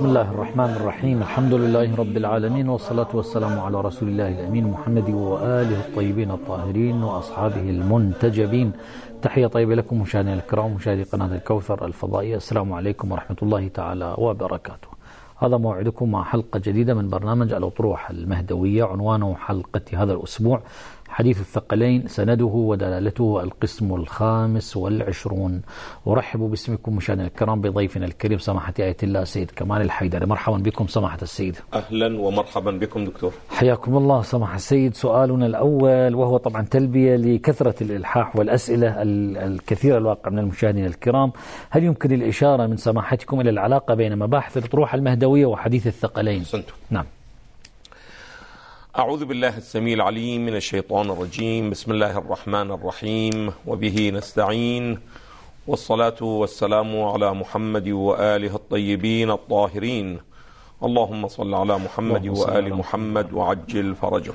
بسم الله الرحمن الرحيم. الحمد لله رب العالمين، والصلاة والسلام على رسول الله الأمين محمد وآله الطيبين الطاهرين وأصحابه المنتجبين. تحية طيبة لكم مشاهدينا الكرام، مشاهدي قناة الكوثر الفضائية. السلام عليكم ورحمة الله تعالى وبركاته. هذا موعدكم مع حلقة جديدة من برنامج الأطروحة المهدوية. عنوان حلقة هذا الأسبوع: حديث الثقلين، سنده ودلالته، القسم الخامس والعشرون. أرحب باسمكم مشاهدينا الكرام بضيفنا الكريم سماحة آية الله سيد كمال الحيدري. مرحبا بكم سماحة السيد. أهلا ومرحبا بكم دكتور. حياكم الله سماحة السيد. سؤالنا الأول، وهو طبعا تلبية لكثرة الإلحاح والأسئلة الكثيرة الواقع من المشاهدين الكرام: هل يمكن الإشارة من سماحتكم إلى العلاقة بين مباحث الأطروحة المهدوية وحديث الثقلين؟ أحسنتم. نعم. أعوذ بالله السميع العليم من الشيطان الرجيم. بسم الله الرحمن الرحيم، وبه نستعين، والصلاة والسلام على محمد وآله الطيبين الطاهرين. اللهم صل على محمد وآل محمد وعجل فرجهم.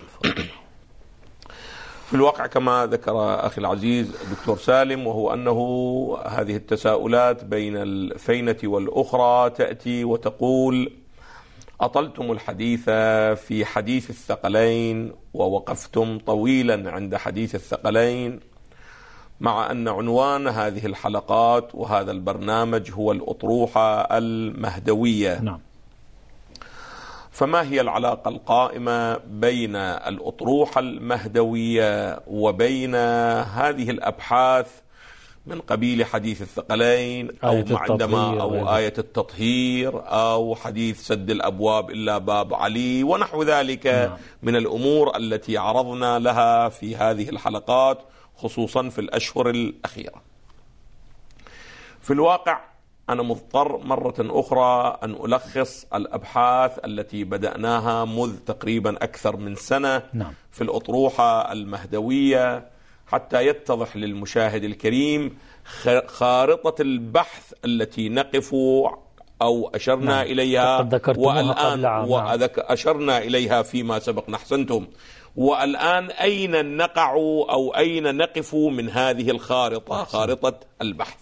في الواقع كما ذكر أخي العزيز الدكتور سالم، وهو أنه هذه التساؤلات بين الفينة والأخرى تأتي وتقول: أطلتم الحديث في حديث الثقلين ووقفتم طويلا عند حديث الثقلين، مع أن عنوان هذه الحلقات وهذا البرنامج هو الأطروحة المهدوية. نعم. فما هي العلاقة القائمة بين الأطروحة المهدوية وبين هذه الأبحاث من قبيل حديث الثقلين أو آية التطهير أو حديث سد الأبواب إلا باب علي ونحو ذلك؟ نعم. من الأمور التي عرضنا لها في هذه الحلقات خصوصا في الأشهر الأخيرة. في الواقع أنا مضطر مرة أخرى أن ألخص الأبحاث التي بدأناها منذ تقريبا أكثر من سنة. نعم. في الأطروحة المهدوية، حتى يتضح للمشاهد الكريم خارطة البحث التي نقف أو أشرنا نعم. إليها، والآن أشرنا إليها فيما سبق. أحسنتم. والآن أين نقع أو أين نقف من هذه الخارطة، خارطة البحث؟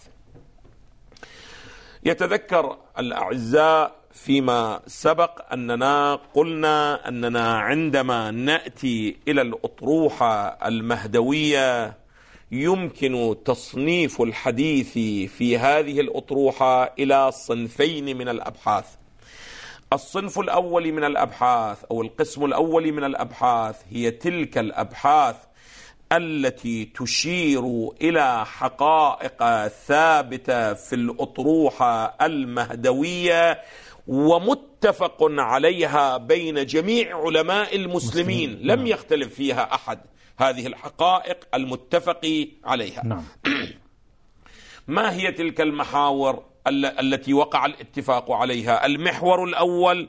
يتذكر الأعزاء فيما سبق أننا قلنا أننا عندما نأتي إلى الأطروحة المهدوية يمكن تصنيف الحديث في هذه الأطروحة إلى صنفين من الأبحاث. الصنف الأول من الأبحاث أو القسم الأول من الأبحاث هي تلك الأبحاث التي تشير إلى حقائق ثابتة في الأطروحة المهدوية ومتفق عليها بين جميع علماء المسلمين، لم يختلف فيها أحد. هذه الحقائق المتفق عليها. نعم. ما هي تلك المحاور التي وقع الاتفاق عليها؟ المحور الأول: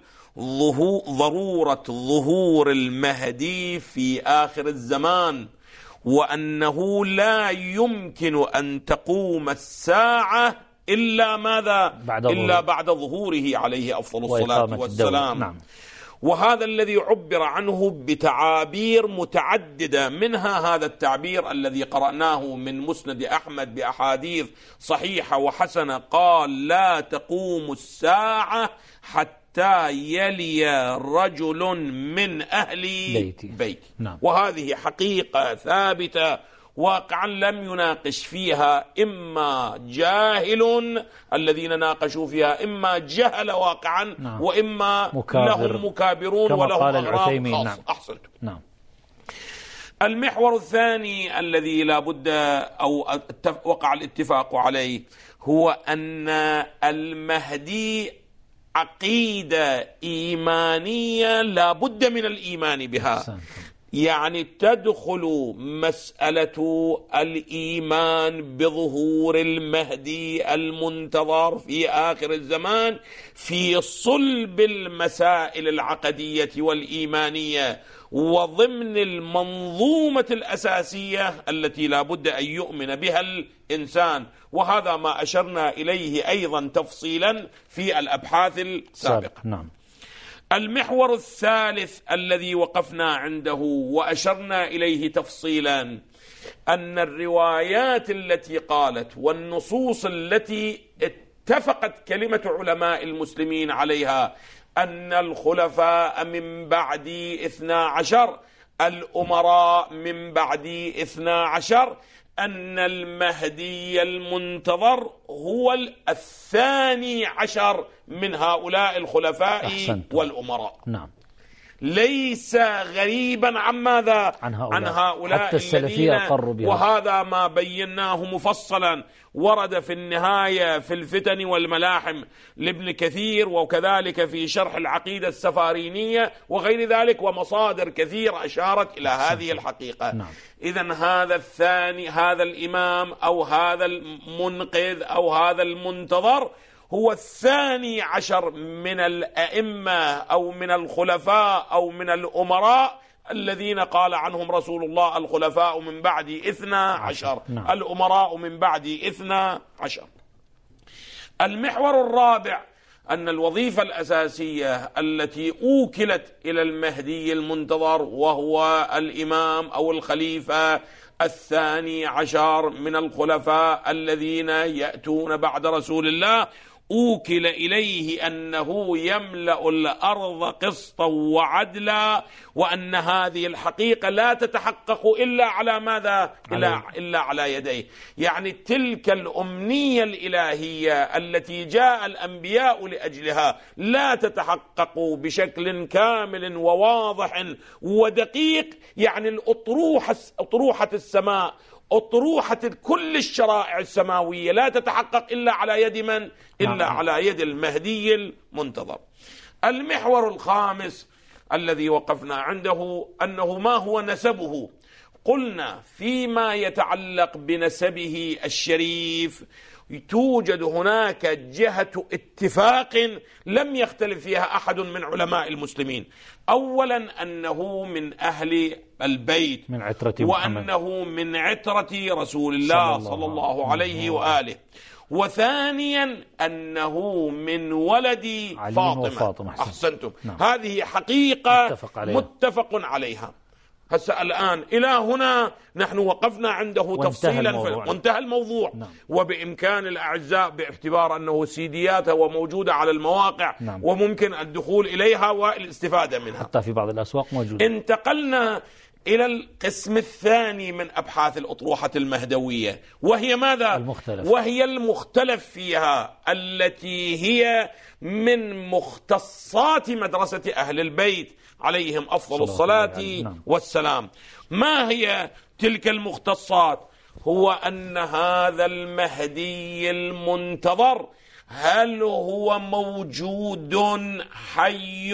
ضرورة ظهور المهدي في آخر الزمان، وأنه لا يمكن أن تقوم الساعة إلا ماذا؟ إلا بعد ظهوره عليه أفضل الصلاة والسلام. نعم. وهذا الذي عبر عنه بتعابير متعددة، منها هذا التعبير الذي قرأناه من مسند أحمد بأحاديث صحيحة وحسنة، قال: لا تقوم الساعة حتى يلي رجل من أهل بيتي. نعم. وهذه حقيقة ثابتة واقعا لم يناقش فيها إما جاهل، الذين ناقشوا فيها إما جهل واقعا، نعم. وإما لهم مكابرون ولهم أغراض خاصة. نعم. أحسنتم. نعم. المحور الثاني الذي لا بد أو وقع الاتفاق عليه هو أن المهدي عقيدة إيمانية لا بد من الإيمان بها. يعني تدخل مسألة الإيمان بظهور المهدي المنتظر في آخر الزمان في صلب المسائل العقدية والإيمانية، وضمن المنظومة الأساسية التي لا بد أن يؤمن بها الإنسان. وهذا ما أشرنا إليه أيضا تفصيلا في الأبحاث السابقة. نعم. المحور الثالث الذي وقفنا عنده وأشرنا إليه تفصيلا أن الروايات التي قالت والنصوص التي اتفقت كلمة علماء المسلمين عليها أن الخلفاء من بعد 12، الأمراء من بعد 12، أن المهدي المنتظر هو 12 من هؤلاء الخلفاء والأمراء. نعم. ليس غريبا عن ماذا؟ عن هؤلاء حتى السلفية أقروا بها، وهذا ما بيناه مفصلا، ورد في النهاية في الفتن والملاحم لابن كثير، وكذلك في شرح العقيدة السفارينية وغير ذلك، ومصادر كثيرة أشارت إلى هذه الحقيقة. نعم. إذن هذا الثاني، هذا الإمام أو هذا المنقذ أو هذا المنتظر هو 12 من الأئمة أو من الخلفاء أو من الأمراء الذين قال عنهم رسول الله: الخلفاء من بعد 12، نعم. الأمراء من بعد 12. المحور الرابع أن الوظيفة الأساسية التي أوكلت إلى المهدي المنتظر وهو الإمام أو الخليفة 12 من الخلفاء الذين يأتون بعد رسول الله، أوكل إليه أنه يملأ الأرض قسطا وعدلا، وأن هذه الحقيقة لا تتحقق إلا على ماذا؟ إلا على يديه. يعني تلك الأمنية الإلهية التي جاء الأنبياء لأجلها لا تتحقق بشكل كامل وواضح ودقيق. يعني أطروحة السماء، أطروحة كل الشرائع السماوية لا تتحقق إلا على يد من؟ إلا على يد المهدي المنتظر. المحور الخامس الذي وقفنا عنده أنه ما هو نسبه. قلنا فيما يتعلق بنسبه الشريف توجد هناك جهة اتفاق لم يختلف فيها أحد من علماء المسلمين. أولا أنه من أهل البيت، من عترة محمد، وأنه من عترة رسول الله صلى الله عليه وآله. وثانيا أنه من ولد فاطمة. أحسنتم. نعم. هذه حقيقة متفق عليها. هسه الآن إلى هنا نحن وقفنا عنده تفصيلا وانتهى الموضوع. نعم. وبإمكان الأعزاء باعتبار أنه سيدياتها وموجودة على المواقع، نعم. وممكن الدخول إليها والاستفادة منها، حتى في بعض الأسواق موجودة. انتقلنا إلى القسم الثاني من أبحاث الأطروحة المهدوية، وهي ماذا؟ وهي المختلف فيها، التي هي من مختصات مدرسة أهل البيت عليهم أفضل الصلاة والسلام. ما هي تلك المختصات؟ هو أن هذا المهدي المنتظر هل هو موجود حي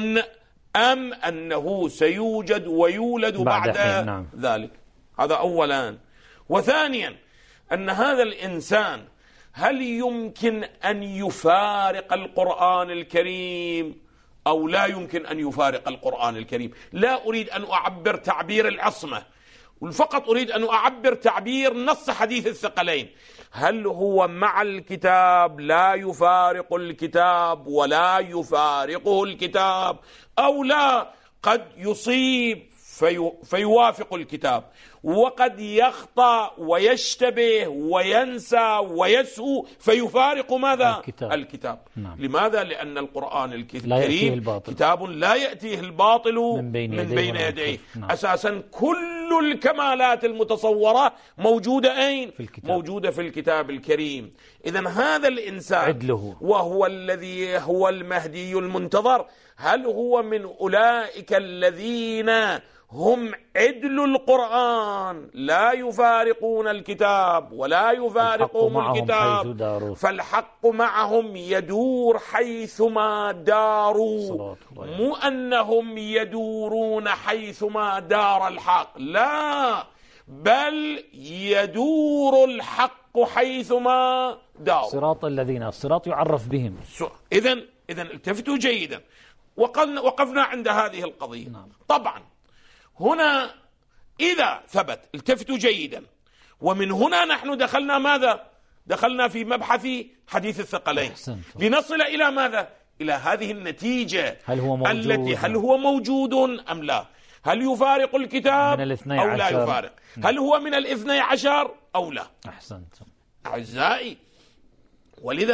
أم أنه سيوجد ويولد بعد ذلك؟ هذا أولا. وثانيا أن هذا الإنسان هل يمكن أن يفارق القرآن الكريم أو لا يمكن أن يفارق القرآن الكريم؟ لا أريد أن أعبر تعبير العصمة، فقط أريد أن أعبر تعبير نص حديث الثقلين. هل هو مع الكتاب لا يفارق الكتاب ولا يفارقه الكتاب، أو لا قد يصيب فيوافق الكتاب، وقد يخطأ ويشتبه وينسى ويسهو فيفارق ماذا؟ الكتاب. نعم. لماذا؟ لأن القرآن الكريم كتاب لا يأتيه الباطل من بين يديه. نعم. أساسا كل الكمالات المتصورة موجودة أين؟ موجودة في الكتاب الكريم. إذن هذا الإنسان عدله، وهو الذي هو المهدي المنتظر، هل هو من أولئك الذين هم عدل القرآن لا يفارقون الكتاب ولا يفارقهم الكتاب، فالحق معهم يدور حيثما داروا، مو أنهم يدورون حيثما دار الحق، لا، بل يدور الحق حيثما دار. صراط الذين، الصراط يعرف بهم. إذن التفتوا جيدا. وقفنا عند هذه القضية. نعم. طبعا هنا إذا ثبت، التفتوا جيدا، ومن هنا نحن دخلنا ماذا؟ دخلنا في مبحث حديث الثقلين لنصل إلى ماذا؟ إلى هذه النتيجة هل هو موجود أم لا؟ هل يفارق الكتاب أو لا يفارق؟ هل هو من 12 أو لا؟ أحسنتم أعزائي. ولذا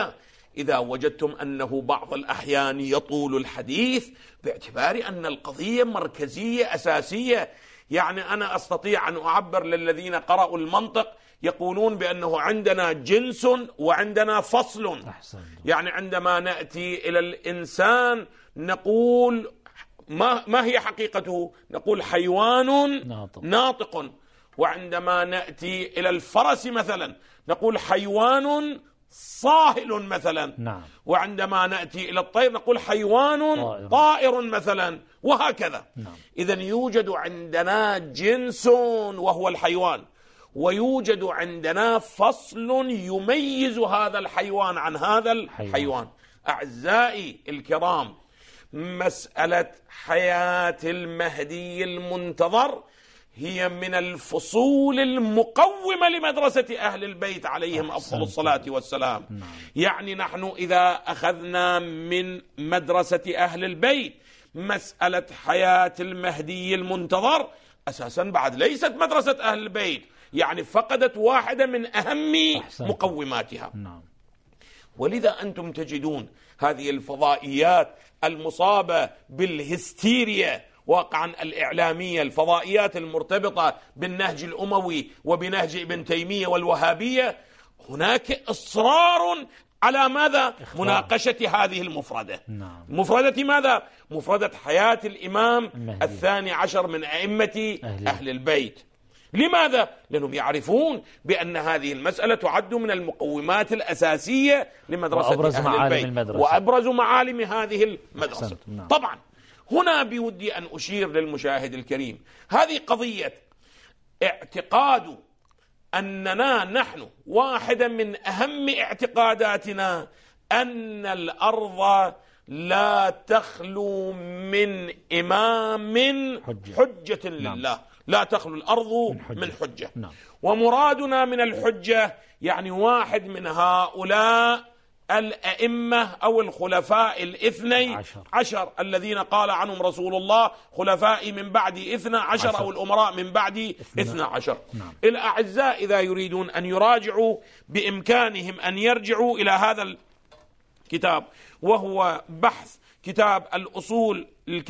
إذا وجدتم أنه بعض الأحيان يطول الحديث باعتبار أن القضية مركزية أساسية. يعني أنا أستطيع أن أعبر للذين قرأوا المنطق يقولون بأنه عندنا جنس وعندنا فصل. يعني عندما نأتي إلى الإنسان نقول ما هي حقيقته؟ نقول حيوان ناطق. وعندما نأتي إلى الفرس مثلا نقول حيوان صاهل مثلا. نعم. وعندما نأتي إلى الطير نقول حيوان طائر مثلا، وهكذا. نعم. إذن يوجد عندنا جنس وهو الحيوان، ويوجد عندنا فصل يميز هذا الحيوان عن هذا الحيوان. أعزائي الكرام، مسألة حياة المهدي المنتظر هي من الفصول المقومة لمدرسة أهل البيت عليهم أفضل الصلاة والسلام. يعني نحن إذا أخذنا من مدرسة أهل البيت مسألة حياة المهدي المنتظر، أساسا بعد ليست مدرسة أهل البيت، يعني فقدت واحدة من أهم مقوماتها. ولذا أنتم تجدون هذه الفضائيات المصابة بالهستيريا واقعا الإعلامية، الفضائيات المرتبطة بالنهج الأموي وبنهج ابن تيمية والوهابية، هناك إصرار على ماذا؟ مناقشة هذه المفردة. مفردة ماذا؟ مفردة حياة الإمام الثاني عشر من أئمة أهل البيت. لماذا؟ لأنهم يعرفون بأن هذه المسألة تعد من المقومات الأساسية لمدرسة أهل البيت وأبرز معالم هذه المدرسة. طبعا هنا بودي أن أشير للمشاهد الكريم، هذه قضية اعتقاد أننا نحن واحدة من أهم اعتقاداتنا أن الأرض لا تخلو من إمام حجة لله. لا تخلو الأرض من حجة. ومرادنا من الحجة يعني واحد من هؤلاء الأئمة أو الخلفاء الاثني عشر الذين قال عنهم رسول الله خلفائي من بعد 12 أو الأمراء من بعد 12. الأعزاء إذا يريدون أن يراجعوا بإمكانهم أن يرجعوا إلى هذا الكتاب، وهو بحث كتاب الأصول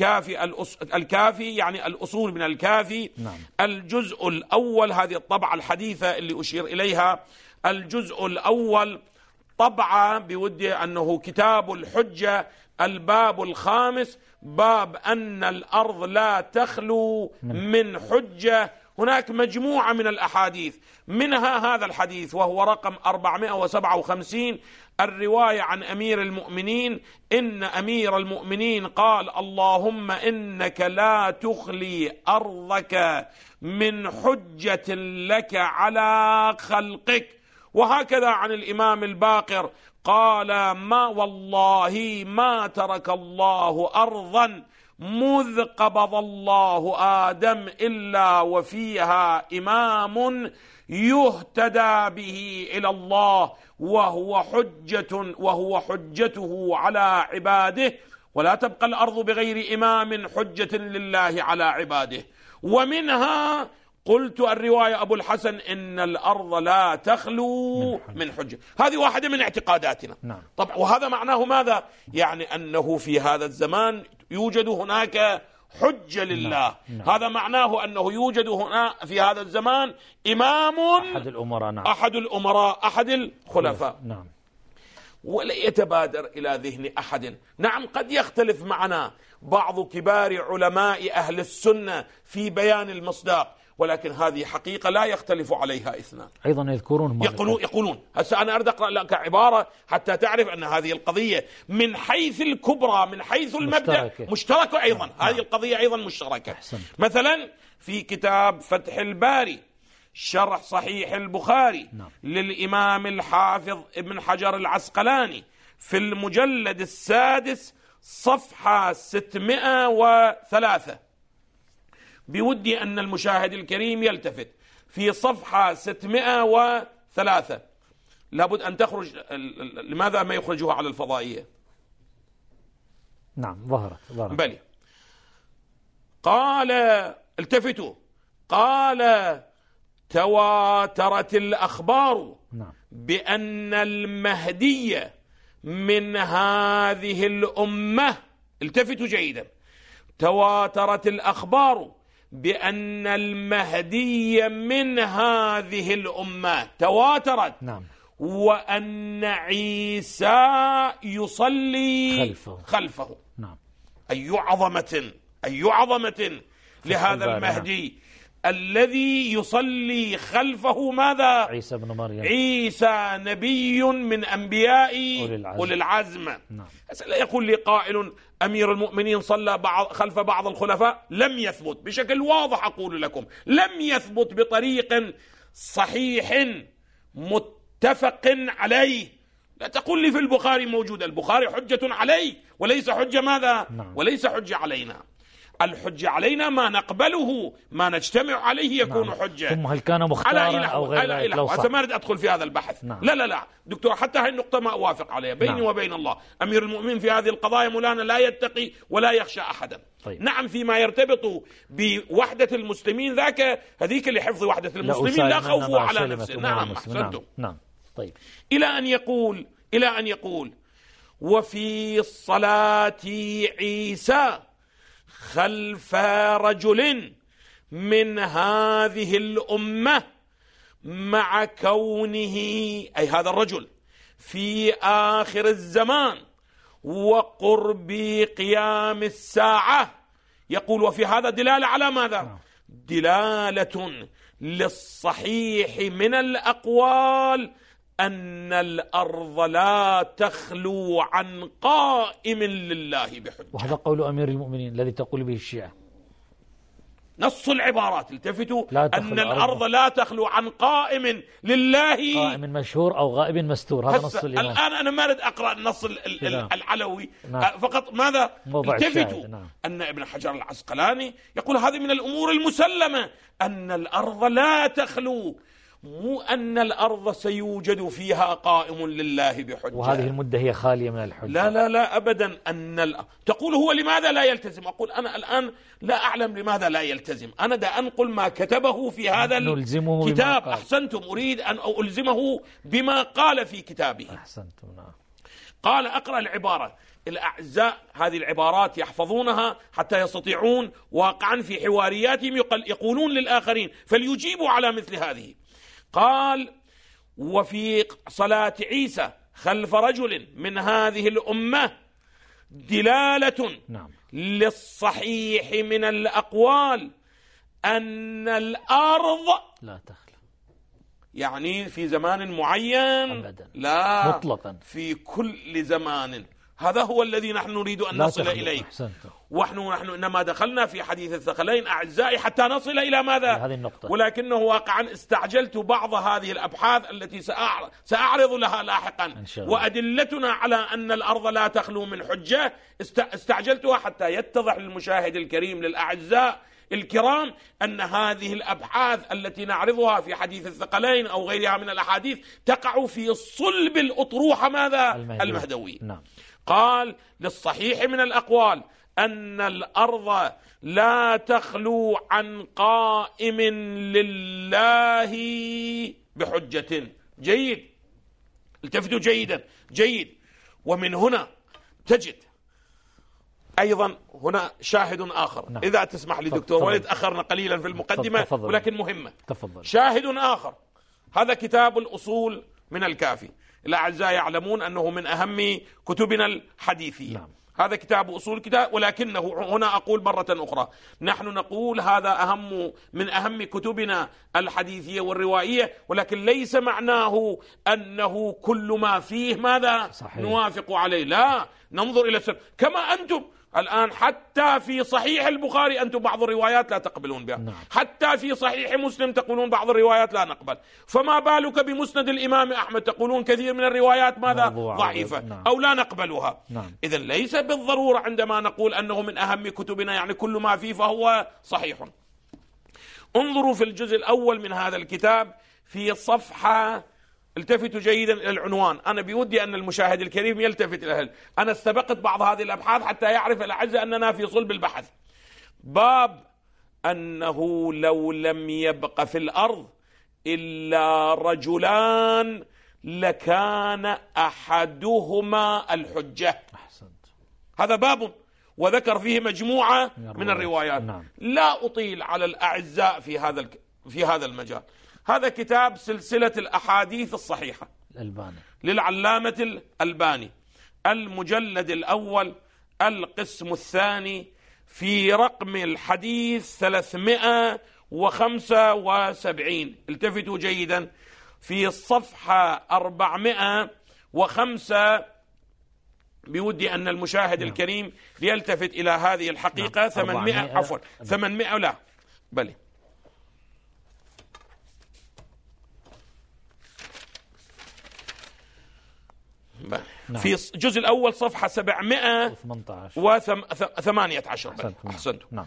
الكافي يعني الأصول من الكافي. الجزء الأول، هذه الطبعة الحديثة اللي أشير إليها، الجزء الأول طبعة بودي أنه كتاب الحجة، الباب الخامس، باب أن الأرض لا تخلو من حجة. هناك مجموعة من الأحاديث، منها هذا الحديث وهو رقم 457، الرواية عن أمير المؤمنين إن أمير المؤمنين قال اللهم إنك لا تخلي أرضك من حجة لك على خلقك. وهكذا عن الإمام الباقر قال ما والله ما ترك الله أرضا مذ قبض الله آدم إلا وفيها إمام يهتدى به إلى الله وهو حجته على عباده، ولا تبقى الأرض بغير إمام حجة لله على عباده. ومنها قلت الرواية أبو الحسن إن الأرض لا تخلو من حجة. هذه واحدة من اعتقاداتنا. طبعا وهذا معناه ماذا؟ يعني أنه في هذا الزمان يوجد هناك حجة لله. هذا معناه أنه يوجد هنا في هذا الزمان إمام أحد الأمراء أحد الخلفاء. ولا يتبادر إلى ذهن أحد، نعم قد يختلف معنا بعض كبار علماء أهل السنة في بيان المصداق، ولكن هذه حقيقة لا يختلف عليها اثنان. أيضا يقولون هسه أنا أريد أقرأ لك عبارة حتى تعرف أن هذه القضية من حيث الكبرى من حيث المبدأ مشتركة أيضا. هذه القضية أيضا مشتركة. مثلا في كتاب فتح الباري شرح صحيح البخاري للإمام الحافظ ابن حجر العسقلاني في المجلد السادس صفحة 603، بودي أن المشاهد الكريم يلتفت في صفحة 603، لابد أن تخرج. لماذا ما يخرجها على الفضائية؟ ظهرت بلي. قال التفتوا، قال تواترت الأخبار بأن المهدي من هذه الأمة، التفتوا جيدا، تواترت الأخبار بأن المهدي من هذه الأمة، تواترت، نعم، وأن عيسى يصلي خلفه. نعم. أي عظمة لهذا المهدي الذي يصلي خلفه ماذا؟ عيسى بن مريم، عيسى نبي من أنبياء أولي العزم. نعم. يقول لي قائل أمير المؤمنين صلى خلف بعض الخلفاء، لم يثبت بشكل واضح، أقول لكم لم يثبت بطريق صحيح متفق عليه. لا تقول لي في البخاري موجود، البخاري حجة عليه وليس حجة ماذا؟ نعم. وليس حجة علينا. الحجة علينا ما نقبله، ما نجتمع عليه يكون نعم. حجة. ثم هل كان مختارا أو غير؟ لو صح. ما أريد أدخل في هذا البحث. نعم. لا دكتور، حتى هاي النقطة ما أوافق عليها بيني نعم. وبين الله. أمير المؤمنين في هذه القضايا مولانا لا يتقي ولا يخشى أحدا. طيب. نعم، فيما يرتبط بوحدة المسلمين هذيك لحفظ وحدة المسلمين لا خوفوا على نفسه. نعم، أحسنتم. نعم. طيب. إلى أن يقول وفي صلاة عيسى خلف رجل من هذه الأمة مع كونه، أي هذا الرجل في آخر الزمان وقرب قيام الساعة، يقول وفي هذا دلالة على ماذا؟ دلالة للصحيح من الأقوال أن الأرض لا تخلو عن قائم لله بحجة. وهذا قول أمير المؤمنين الذي تقول به الشيعة، نص العبارات، التفتوا، أن الأرض لا تخلو عن قائم لله، قائم مشهور أو غائب مستور. هذا نص الإمام. الآن أنا ما أريد أقرأ النص العلوي. نعم. فقط ماذا؟ التفتوا. نعم. أن ابن حجر العسقلاني يقول هذه من الأمور المسلمة، أن الأرض لا تخلو، مو أن الأرض سيوجد فيها قائم لله بحجة، وهذه المدة هي خالية من الحجة. لا أبدا. تقول هو لماذا لا يلتزم؟ أقول أنا الآن لا أعلم لماذا لا يلتزم، أنا دا أنقل ما كتبه في هذا الكتاب. أحسنتم، أريد أن ألزمه بما قال في كتابه. أحسنتم. نعم. قال، أقرأ العبارة. الأعزاء هذه العبارات يحفظونها حتى يستطيعون واقعا في حوارياتهم يقولون للآخرين فليجيبوا على مثل هذه. قال وفي صلاة عيسى خلف رجل من هذه الأمة دلالة للصحيح من الأقوال أن الأرض لا تخلو، يعني في زمان معين أبدا. لا، مطلقا في كل زمان. هذا هو الذي نحن نريد أن نصل إليه. ونحن إنما دخلنا في حديث الثقلين أعزائي حتى نصل إلى ماذا؟ هذه النقطة. ولكنه واقعا استعجلت بعض هذه الأبحاث التي سأعرض لها لاحقا، وأدلتنا على أن الأرض لا تخلو من حجة استعجلتها حتى يتضح للمشاهد الكريم للأعزاء الكرام أن هذه الأبحاث التي نعرضها في حديث الثقلين أو غيرها من الأحاديث تقع في صلب الأطروحة ماذا؟ المهدوي. نعم. قال للصحيح من الأقوال أن الأرض لا تخلو عن قائم لله بحجة. جيد، التفتوا جيدا، جيد. ومن هنا تجد أيضا هنا شاهد آخر. نعم. إذا تسمح لي دكتور وليد، أخرنا قليلا في المقدمة ولكن مهمة. تفضل. شاهد آخر، هذا كتاب الأصول من الكافي. الأعزاء يعلمون أنه من أهم كتبنا الحديثية. نعم. هذا كتاب أصول كتاب، ولكنه هنا أقول مرة أخرى نحن نقول هذا من أهم كتبنا الحديثية والروائية، ولكن ليس معناه أنه كل ما فيه ماذا؟ صحيح. نوافق عليه، لا، ننظر إلى السر. كما أنتم الآن حتى في صحيح البخاري أنتم بعض الروايات لا تقبلون بها. نعم. حتى في صحيح مسلم تقولون بعض الروايات لا نقبل، فما بالك بمسند الإمام أحمد تقولون كثير من الروايات ماذا؟ ضعيفة. نعم. أو لا نقبلها. نعم. إذن ليس بالضرورة عندما نقول أنه من أهم كتبنا يعني كل ما فيه فهو صحيح. انظروا في الجزء الأول من هذا الكتاب في صفحة، التفتوا جيدا إلى العنوان. أنا بودي أن المشاهد الكريم يلتفت إلى أنا استبقت بعض هذه الأبحاث حتى يعرف الأعزاء أننا في صلب البحث. باب أنه لو لم يبق في الأرض إلا رجلان لكان أحدهما الحجة. أحسنت. هذا باب وذكر فيه مجموعة من الروايات. نعم. لا أطيل على الأعزاء في هذا المجال. هذا كتاب سلسلة الأحاديث الصحيحة الألباني للعلامة الألباني، المجلد الأول القسم الثاني، في رقم الحديث 375. التفتوا جيدا، في الصفحة 405. بودي أن المشاهد الكريم يلتفت إلى هذه الحقيقة. 800 عفوا 800 لا بل في الجزء الأول صفحة 718. أحسنتم.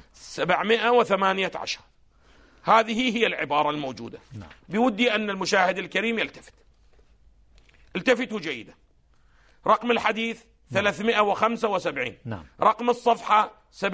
718. هذه هي العبارة الموجودة. بودي أن المشاهد الكريم يلتفت. التفتوا جيدا. رقم الحديث 375. رقم الصفحة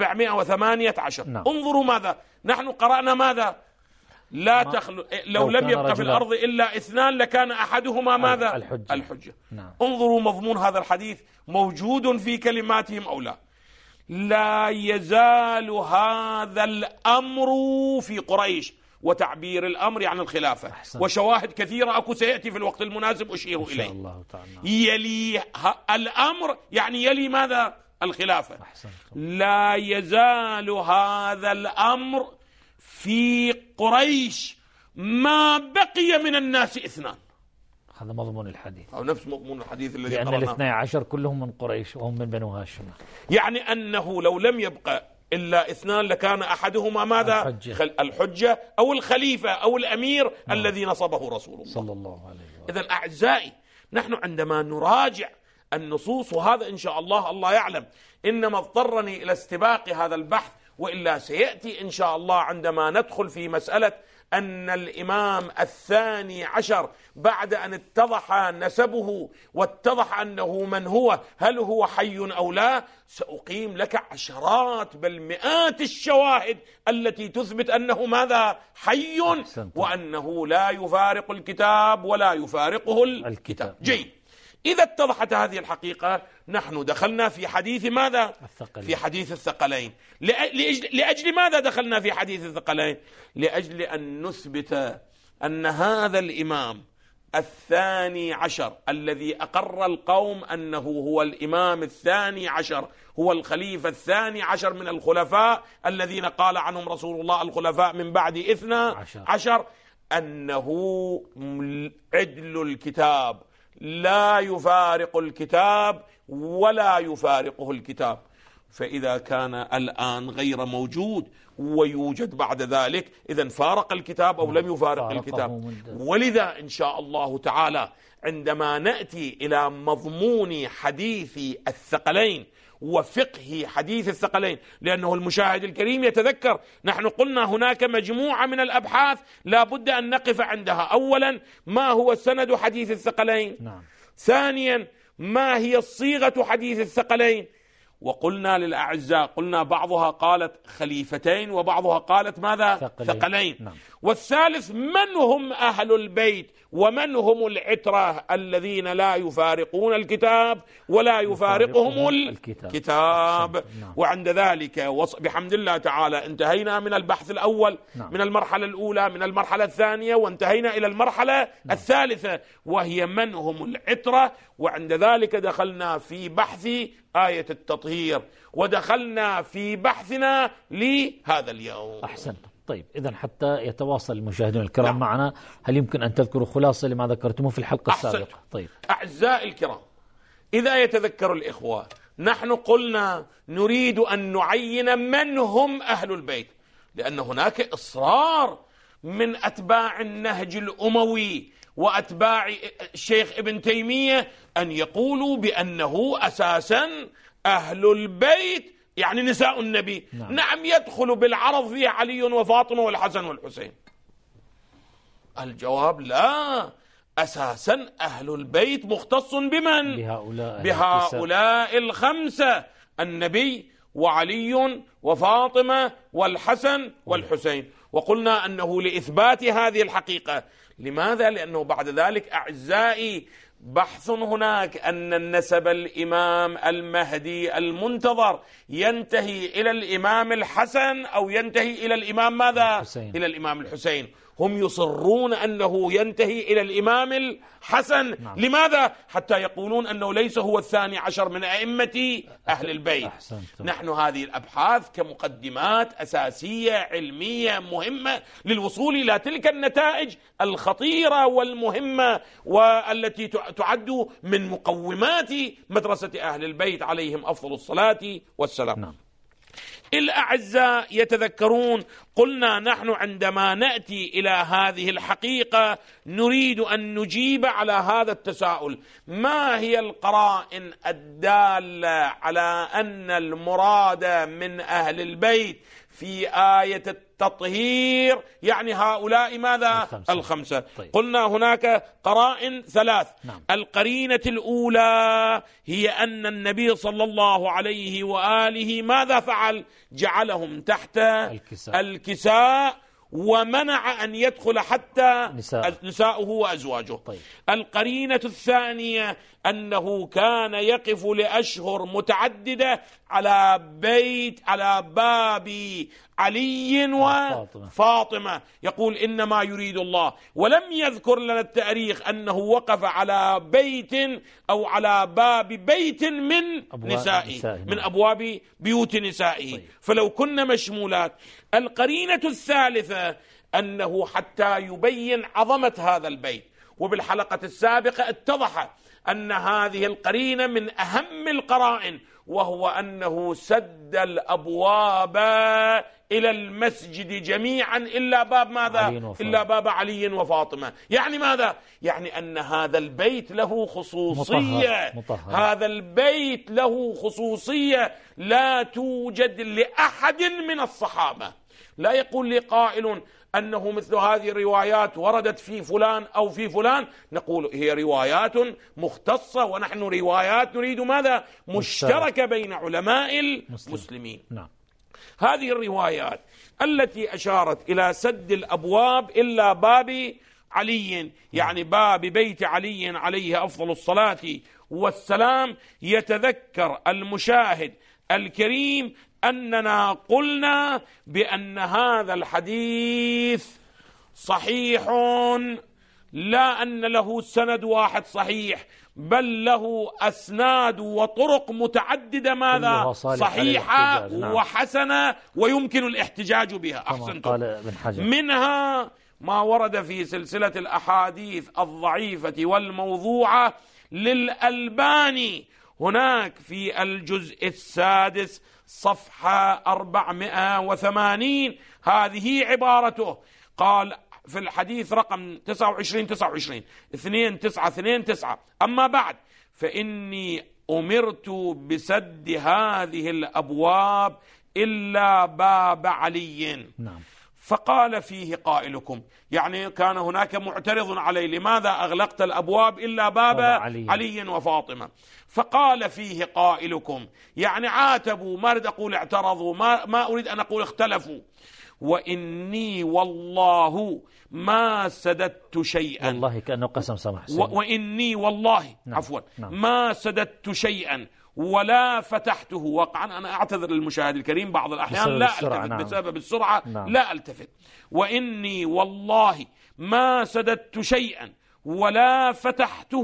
718. انظروا ماذا نحن قرأنا. ماذا؟ لا تخلو لو لم يبقى في الأرض إلا اثنان لكان أحدهما ماذا؟ الحجة. انظروا مضمون هذا الحديث موجود في كلماتهم أو لا. لا يزال هذا الأمر في قريش، وتعبير الأمر عن الخلافة. وشواهد كثيرة أكو سيأتي في الوقت المناسب أشير إليه. الله تعالى. يلي الأمر يعني يلي ماذا؟ الخلافة. لا يزال هذا الأمر في قريش ما بقي من الناس اثنان. هذا مضمون الحديث، أو نفس مضمون الحديث الذي قرأناه، لأن 12 كلهم من قريش وهم من بنو هاشم. يعني أنه لو لم يبقى إلا اثنان لكان أحدهما ماذا؟ الحجة أو الخليفة أو الأمير الذي نصبه رسول الله صلى الله عليه وسلم. إذن أعزائي، نحن عندما نراجع النصوص، وهذا إن شاء الله يعلم إنما اضطرني إلى استباق هذا البحث، وإلا سيأتي إن شاء الله عندما ندخل في مسألة أن الإمام الثاني عشر بعد أن اتضح نسبه واتضح أنه من هو، هل هو حي أو لا، سأقيم لك عشرات بل مئات الشواهد التي تثبت أنه ماذا؟ حي، وأنه لا يفارق الكتاب ولا يفارقه الكتاب. جيد. إذا اتضحت هذه الحقيقة نحن دخلنا في حديث ماذا؟ في حديث الثقلين. لأجل ماذا دخلنا في حديث الثقلين؟ لأجل أن نثبت أن هذا الإمام الثاني عشر الذي أقر القوم أنه هو الإمام الثاني عشر، هو الخليفة الثاني عشر من الخلفاء الذين قال عنهم رسول الله الخلفاء من بعد 12، أنه عدل الكتاب، لا يفارق الكتاب ولا يفارقه الكتاب. فإذا كان الآن غير موجود ويوجد بعد ذلك، إذن فارق الكتاب أو لم يفارق الكتاب. ولذا إن شاء الله تعالى عندما نأتي إلى مضمون حديث الثقلين وفقه حديث الثقلين، لأنه المشاهد الكريم يتذكر نحن قلنا هناك مجموعة من الأبحاث لا بد أن نقف عندها. أولا، ما هو سند حديث الثقلين؟ ثانيا، ما هي الصيغة حديث الثقلين؟ وقلنا للأعزاء، قلنا بعضها قالت خليفتين وبعضها قالت ماذا؟ ثقلين. والثالث، من هم أهل البيت ومن هم العترة الذين لا يفارقون الكتاب ولا يفارقهم الكتاب. وعند ذلك بحمد الله تعالى انتهينا من البحث الأول من المرحلة الأولى، من المرحلة الثانية، وانتهينا إلى المرحلة الثالثة وهي من هم العترة. وعند ذلك دخلنا في بحث آية التطهير، ودخلنا في بحثنا لهذا اليوم. أحسنت. طيب، إذن حتى يتواصل المشاهدون الكرام معنا، هل يمكن أن تذكروا خلاصة لما ذكرتموه في الحلقة السابقة؟ طيب أعزائي الكرام، إذا يتذكر الإخوة، نحن قلنا نريد أن نعين من هم أهل البيت، لأن هناك إصرار من أتباع النهج الأموي وأتباع الشيخ ابن تيمية أن يقولوا بأنه أساسا أهل البيت يعني نساء النبي. نعم، يدخل بالعرض فيه علي وفاطمة والحسن والحسين. الجواب لا، أساسا أهل البيت مختص بمن؟ بهؤلاء الخمسة، النبي وعلي وفاطمة والحسن والحسين. وقلنا أنه لإثبات هذه الحقيقة. لماذا؟ لأنه بعد ذلك أعزائي بحث هناك أن النسب الإمام المهدي المنتظر ينتهي إلى الإمام الحسن أو ينتهي إلى الإمام ماذا؟ الحسين. إلى الإمام الحسين. هم يصرون أنه ينتهي إلى الإمام الحسن. نعم. لماذا؟ حتى يقولون أنه ليس هو الثاني عشر من أئمة أهل البيت. أحسنتم. نحن هذه الأبحاث كمقدمات أساسية علمية مهمة للوصول إلى تلك النتائج الخطيرة والمهمة والتي تعد من مقومات مدرسة أهل البيت عليهم أفضل الصلاة والسلام. نعم. الأعزاء يتذكرون قلنا نحن عندما نأتي إلى هذه الحقيقة نريد أن نجيب على هذا التساؤل: ما هي القرائن الدالة على أن المراد من أهل البيت في آية التطهير يعني هؤلاء ماذا؟ الخمسة. طيب. قلنا هناك قرائن ثلاث. نعم. القرينة الأولى هي أن النبي صلى الله عليه وآله ماذا فعل؟ جعلهم تحت الكساء ومنع أن يدخل حتى نساؤه وأزواجه. طيب. القرينة الثانية أنه كان يقف لأشهر متعددة على باب علي وفاطمة يقول إنما يريد الله، ولم يذكر لنا التاريخ أنه وقف على بيت أو على باب بيت من نسائه، من أبواب بيوت نسائه. طيب. فلو كنا مشمولات. القرينة الثالثة أنه حتى يبين عظمة هذا البيت، وبالحلقة السابقة اتضح أن هذه القرينة من أهم القرائن، وهو أنه سد الأبواب إلى المسجد جميعا إلا باب ماذا؟ إلا باب علي وفاطمة. يعني ماذا؟ يعني أن هذا البيت له خصوصية. مطهر. هذا البيت له خصوصية لا توجد لأحد من الصحابة. لا يقول لي قائل أنه مثل هذه الروايات وردت في فلان أو في فلان، نقول هي روايات مختصة، ونحن روايات نريد ماذا؟ مشتركة بين علماء المسلمين. نعم. هذه الروايات التي أشارت إلى سد الأبواب إلا باب علي، يعني باب بيت علي عليه أفضل الصلاة والسلام، يتذكر المشاهد الكريم أننا قلنا بأن هذا الحديث صحيح، لا أن له سند واحد صحيح، بل له أسناد وطرق متعددة ماذا؟ صحيحة وحسنة ويمكن الاحتجاج بها. أحسنتم. منها ما ورد في سلسلة الأحاديث الضعيفة والموضوعة للألباني هناك في الجزء السادس صفحة 480. هذه عبارته، قال في الحديث رقم 29 29 أما بعد فإني أمرت بسد هذه الأبواب إلا باب علي. نعم. فقال فيه قائلكم، يعني كان هناك معترض عليه، لماذا أغلقت الأبواب إلا باب علي وفاطمة؟ فقال فيه قائلكم، يعني عاتبوا، ما أريد أقول اعترضوا، ما أريد أن أقول اختلفوا. وإني والله ما سددت شيئا، والله كأنه قسم سمح، وإني والله عفوا ما سددت شيئا ولا فتحته. وقعا أنا أعتذر للمشاهد الكريم بعض الأحيان لا ألتفت بسبب السرعة. لا ألتفت. وإني والله ما سددت شيئا ولا فتحته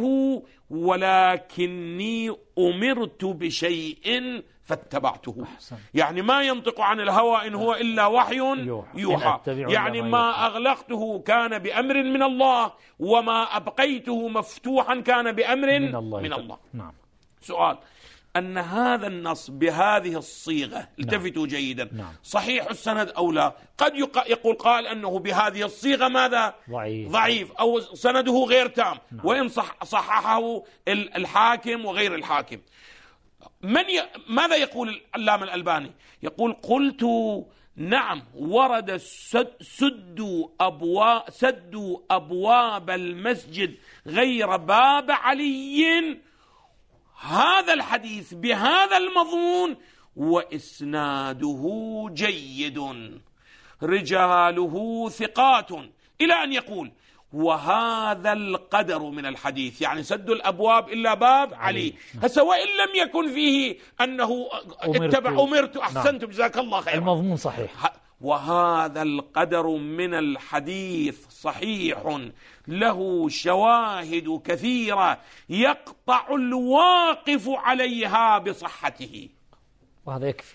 ولكني أمرت بشيء فاتبعته. يعني ما ينطق عن الهوى إن هو إلا وحي يوحى. يعني ما أغلقته كان بأمر من الله، وما أبقيته مفتوحا كان بأمر من الله. نعم. سؤال: أن هذا النص بهذه الصيغة، التفتوا جيدا، صحيح السند أو لا؟ قد يقول قال أنه بهذه الصيغة ماذا؟ ضعيف أو سنده غير تام، وإن صححه الحاكم وغير الحاكم. ماذا يقول العلامة الألباني؟ يقول: قلت نعم، ورد سد أبواب المسجد غير باب علي، هذا الحديث بهذا المضمون وإسناده جيد. رجاله ثقات، إلى أن يقول وهذا القدر من الحديث، يعني سد الأبواب إلا باب علي. هسه وإن لم يكن فيه أنه أمرت أحسنتم جزاك الله خيرا، المضمون صحيح. وهذا القدر من الحديث صحيح له شواهد كثيرة يقطع الواقف عليها بصحته. وهذا يكفي.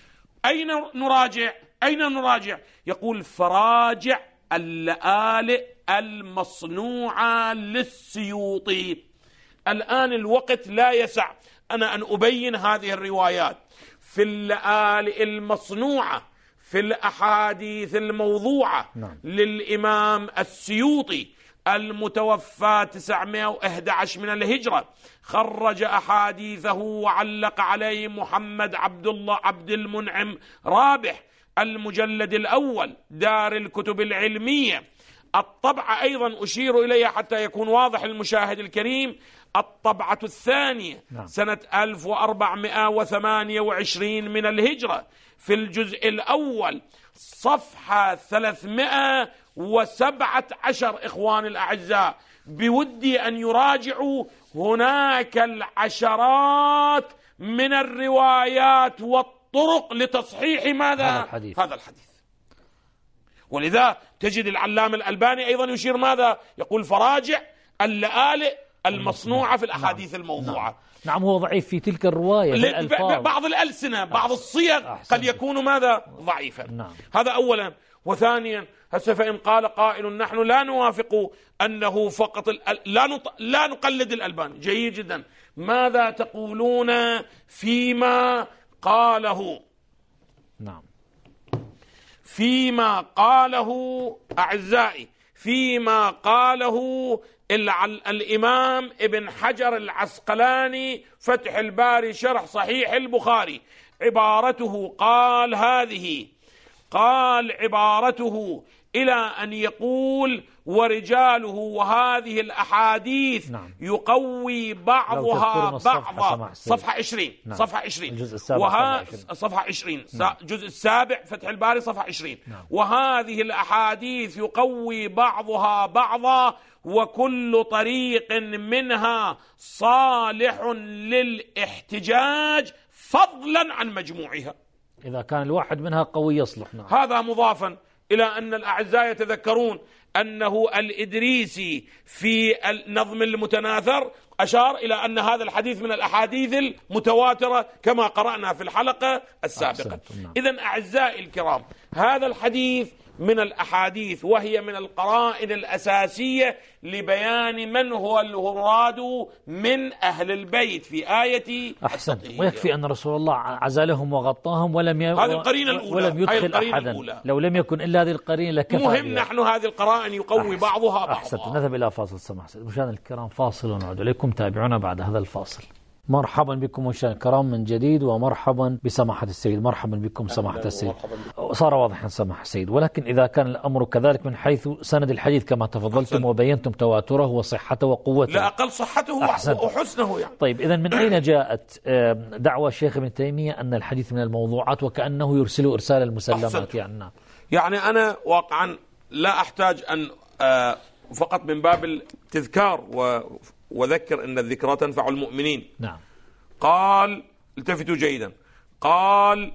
أين نراجع؟ يقول فراجع اللآلئ المصنوعة للسيوطي. الآن الوقت لا يسع أنا أن أبين هذه الروايات. في اللآلئ المصنوعة في الأحاديث الموضوعة للإمام السيوطي المتوفى 911 من الهجرة، خرج أحاديثه وعلق عليه محمد عبد المنعم رابح، المجلد الأول، دار الكتب العلمية. الطبعة أيضا أشير إليها حتى يكون واضح للمشاهد الكريم، الطبعة الثانية سنة 1428 من الهجرة، في الجزء الأول صفحة 317. إخواني الأعزاء، بودي أن يراجعوا، هناك العشرات من الروايات والطرق لتصحيح ماذا؟ هذا الحديث. ولذا تجد العلامة الألباني أيضا يشير ماذا؟ يقول فراجع اللآلئ المصنوعة في الأحاديث الموضوعة. نعم هو ضعيف في تلك الرواية، بعض الألسنة بعض الصيغ قد يكون ماذا؟ ضعيفا. هذا أولا. وثانيا، هسه فإن قال قائل نحن لا نوافق أنه فقط لا نقلد الألباني، جيد جدا، ماذا تقولون فيما قاله؟ فيما قاله أعزائي، فيما قاله الإمام ابن حجر العسقلاني فتح الباري شرح صحيح البخاري، عبارته قال هذه، قال عبارته إلى أن يقول ورجاله وهذه الأحاديث يقوي بعضها بعضا. صفحة 20 صفحة 20 صفحة 20 جزء السابع فتح الباري صفحة 20. وهذه الأحاديث يقوي بعضها بعضا وكل طريق منها صالح للاحتجاج فضلا عن مجموعها. إذا كان الواحد منها قوي يصلح. هذا مضافا إلى أن الأعزاء يتذكرون أنه الإدريسي في النظم المتناثر أشار إلى أن هذا الحديث من الأحاديث المتواترة كما قرأنا في الحلقة السابقة. إذن أعزائي الكرام، هذا الحديث من الأحاديث وهي من القرائن الأساسية لبيان من هو المراد من أهل البيت في آية أحسن. ويكفي أن رسول الله عزلهم وغطاهم ولم هذه القرينة الأولى، ولم يدخل أحدا. لو لم يكن إلا هذه القرينة لكفى. مهم نحن هذه القرائن يقوي بعضها بعضا. أحسن. نذهب إلى فاصل. سماح سيد مشاهدينا الكرام، فاصل ونعود إليكم، تابعونا بعد هذا الفاصل. مرحبا بكم مشاهدينا الكرام من جديد، ومرحبا بسماحة السيد. مرحبا بكم سماحة السيد. صار واضحا سماحة السيد، ولكن إذا كان الأمر كذلك من حيث سند الحديث كما تفضلتم وبينتم تواتره وصحته وقوته، لا أقل صحته وحسنه يعني. طيب إذن من أين جاءت دعوة الشيخ ابن تيمية أن الحديث من الموضوعات وكأنه يرسل إرسال المسلمات؟ يعني أنا واقعا لا أحتاج أن فقط من باب التذكار وذكر أن الذكرى تنفع المؤمنين. قال، التفتوا جيدا، قال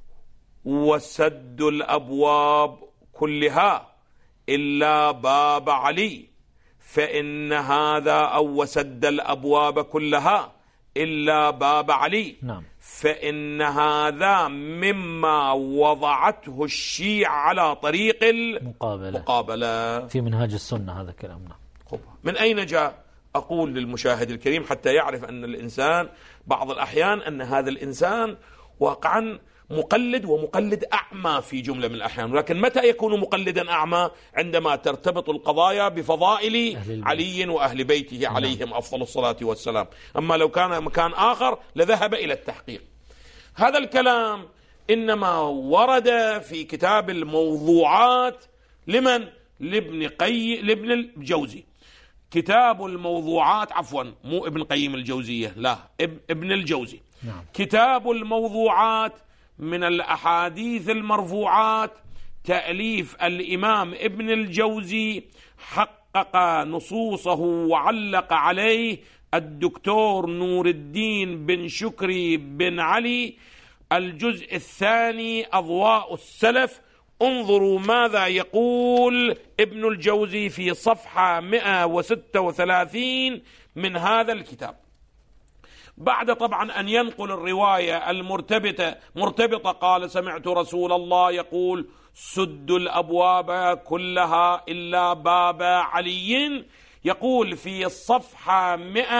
وسد الأبواب كلها إلا باب علي، فإن هذا أو وسد الأبواب كلها إلا باب علي، فإن هذا مما وضعته الشيعة على طريق المقابلة في منهاج السنة. هذا كلامنا. من أين جاء؟ أقول للمشاهد الكريم حتى يعرف أن الإنسان بعض الأحيان أن هذا الإنسان واقعا مقلد، ومقلد أعمى في جملة من الأحيان. ولكن متى يكون مقلدا أعمى؟ عندما ترتبط القضايا بفضائل علي وأهل بيته عليهم أفضل الصلاة والسلام. أما لو كان مكان آخر لذهب إلى التحقيق. هذا الكلام إنما ورد في كتاب الموضوعات لمن؟ لابن الجوزي. كتاب الموضوعات، عفوا مو ابن قيم الجوزية، لا ابن الجوزي. كتاب الموضوعات من الأحاديث المرفوعات تأليف الإمام ابن الجوزي حقق نصوصه وعلق عليه الدكتور نور الدين بن شكري بن علي، الجزء الثاني أضواء السلف. انظروا ماذا يقول ابن الجوزي في صفحة 136 من هذا الكتاب، بعد طبعا أن ينقل الرواية مرتبطة. قال: سمعت رسول الله يقول: سدوا الأبواب كلها إلا باب علي. يقول في الصفحة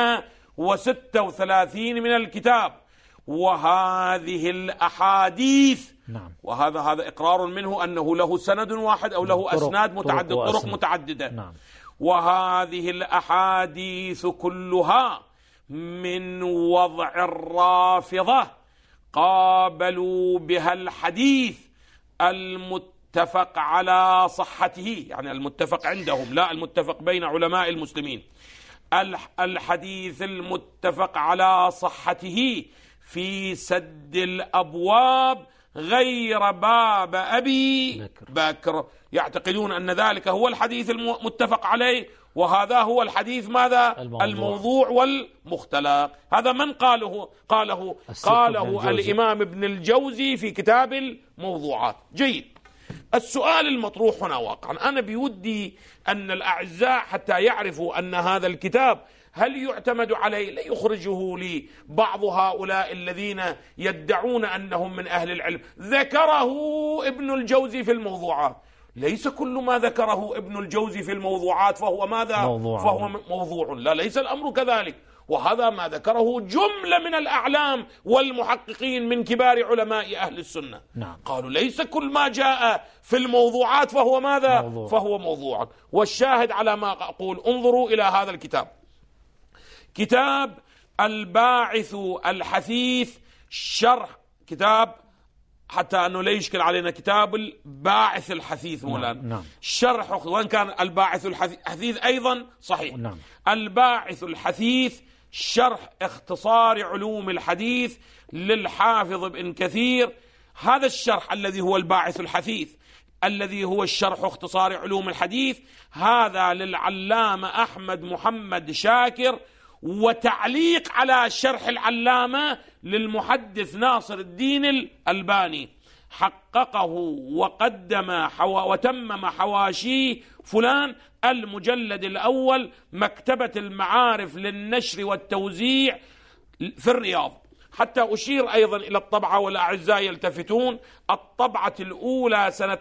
136 من الكتاب: وهذه الأحاديث، نعم. وهذا إقرار منه أنه له سند واحد أو له أسناد متعدد، طرق متعددة. نعم. وهذه الأحاديث كلها من وضع الرافضة، قابلوا بها الحديث المتفق على صحته، يعني المتفق عندهم لا المتفق بين علماء المسلمين، الحديث المتفق على صحته في سد الأبواب غير باب أبي بكر. يعتقدون أن ذلك هو الحديث المتفق عليه، وهذا هو الحديث ماذا؟ الموضوع والمختلق. هذا من قاله الإمام ابن الجوزي في كتاب الموضوعات. جيد. السؤال المطروح هنا واقعا، أنا بودي أن الأعزاء حتى يعرفوا أن هذا الكتاب هل يعتمد عليه، لا يخرجه لي بعض هؤلاء الذين يدعون أنهم من أهل العلم. ذكره ابن الجوزي في الموضوعات، ليس كل ما ذكره ابن الجوزي في الموضوعات فهو ماذا؟ فهو موضوع. لا، ليس الأمر كذلك. وهذا ما ذكره جملة من الأعلام والمحققين من كبار علماء أهل السنة. نعم. قالوا ليس كل ما جاء في الموضوعات فهو ماذا؟ فهو موضوع. والشاهد على ما أقول، انظروا إلى هذا الكتاب، كتاب الباعث الحثيث، شرح كتاب، حتى أنه لا يشكل علينا، كتاب الباعث الحثيث مولانا. نعم. شرح، وإن كان الباعث الحثيث أيضا صحيح. نعم. الباعث الحثيث شرح اختصار علوم الحديث للحافظ ابن كثير. هذا الشرح الذي هو الباعث الحثيث، الذي هو الشرح اختصار علوم الحديث، هذا للعلامة أحمد محمد شاكر، وتعليق على شرح العلامة للمحدث ناصر الدين الألباني. حققه وقدم وتمم حواشيه فلان، المجلد الأول، مكتبة المعارف للنشر والتوزيع في الرياض. حتى أشير أيضا إلى الطبعة، والأعزاء يلتفتون، الطبعة الأولى سنة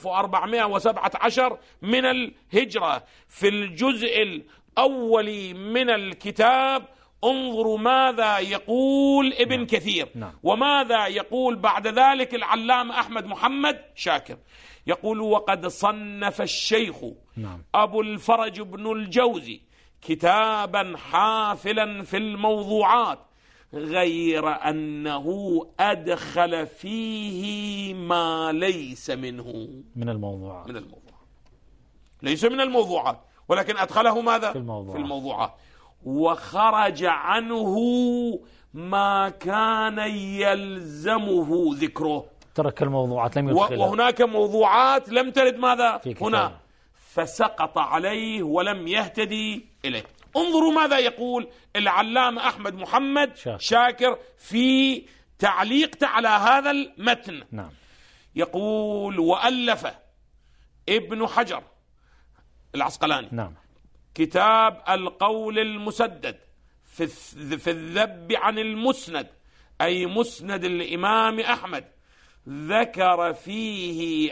1417 من الهجرة، في الجزء الأول من الكتاب. انظروا ماذا يقول ابن كثير، وماذا يقول بعد ذلك العلامة أحمد محمد شاكر. يقول: وقد صنف الشيخ أبو الفرج بن الجوزي كتابا حافلا في الموضوعات، غير أنه أدخل فيه ما ليس منه من الموضوعات. ليس من الموضوعات، ولكن أدخله ماذا؟ في الموضوعات. وخرج عنه ما كان يلزمه ذكره، ترك الموضوعات لم يدخلها، وهناك موضوعات لم ترد ماذا؟ هنا، فسقط عليه ولم يهتدي إليه. انظروا ماذا يقول العلامة أحمد محمد شاكر في تعليق على هذا المتن. نعم. يقول: وألف ابن حجر العسقلاني كتاب القول المسدد في الذب عن المسند، أي مسند الإمام أحمد، ذكر فيه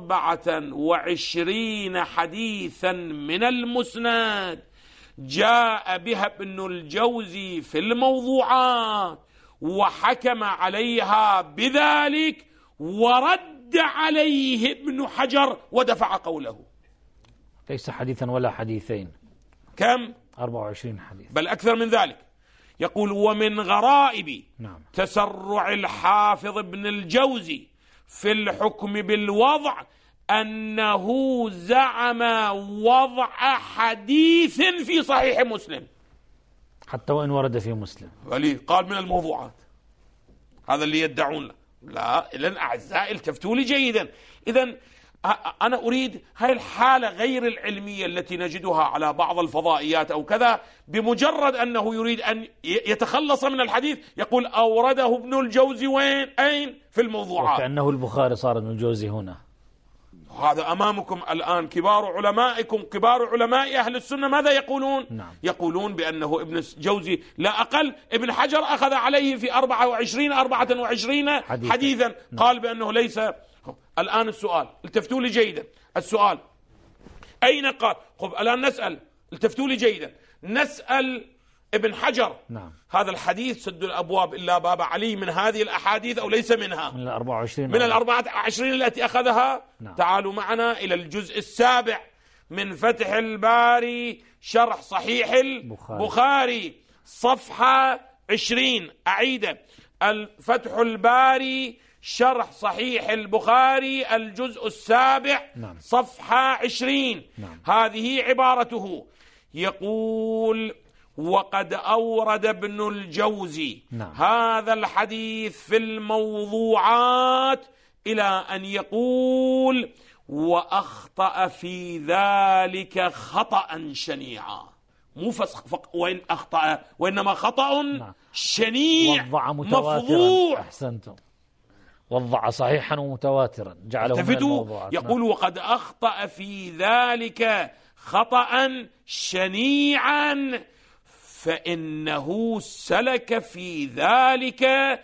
24 حديثا من المسند جاء بها ابن الجوزي في الموضوعات، وحكم عليها بذلك، ورد عليه ابن حجر ودفع قوله. ليس حديثا ولا حديثين، كم؟ 24 حديث، بل أكثر من ذلك. يقول: ومن غرائب تسرع الحافظ ابن الجوزي في الحكم بالوضع أنه زعم وضع حديث في صحيح مسلم، حتى وإن ورد في مسلم، قال من الموضوعات. هذا اللي يدعون. لا، إذن أعزائي التفتوا لي جيدا. إذن أنا أريد هاي الحالة غير العلمية التي نجدها على بعض الفضائيات أو كذا، بمجرد أنه يريد أن يتخلص من الحديث يقول أورده ابن الجوزي وين؟ أين؟ في الموضوعات، وكأنه البخاري صار ابن الجوزي هنا. هذا أمامكم الآن كبار علمائكم، كبار علماء أهل السنة ماذا يقولون؟ نعم. يقولون بأنه ابن الجوزي لا أقل، ابن حجر أخذ عليه في 24 حديثا. نعم. قال بأنه ليس. الآن السؤال، التفتوا لي جيدا، السؤال أين قال؟ خب الآن نسأل، التفتوا لي جيدا، نسأل ابن حجر. نعم. هذا الحديث سد الأبواب إلا باب علي من هذه الأحاديث أو ليس منها؟ من 24. من 24 التي أخذها. نعم. تعالوا معنا إلى الجزء السابع من فتح الباري شرح صحيح البخاري صفحة 20. أعيد، فتح الباري شرح صحيح البخاري الجزء السابع. نعم. صفحة 20. نعم. هذه عبارته، يقول: وقد أورد ابن الجوزي نعم. هذا الحديث في الموضوعات إلى أن يقول: وأخطأ في ذلك خطأ شنيعا. مو فسق وإن أخطأ، وإنما خطأ شنيع مفضوع. أحسنتم، وضع صحيحا ومتواترا، جعله من الموضوعات. يقول: وقد أخطأ في ذلك خطأ شنيعا، فإنه سلك في ذلك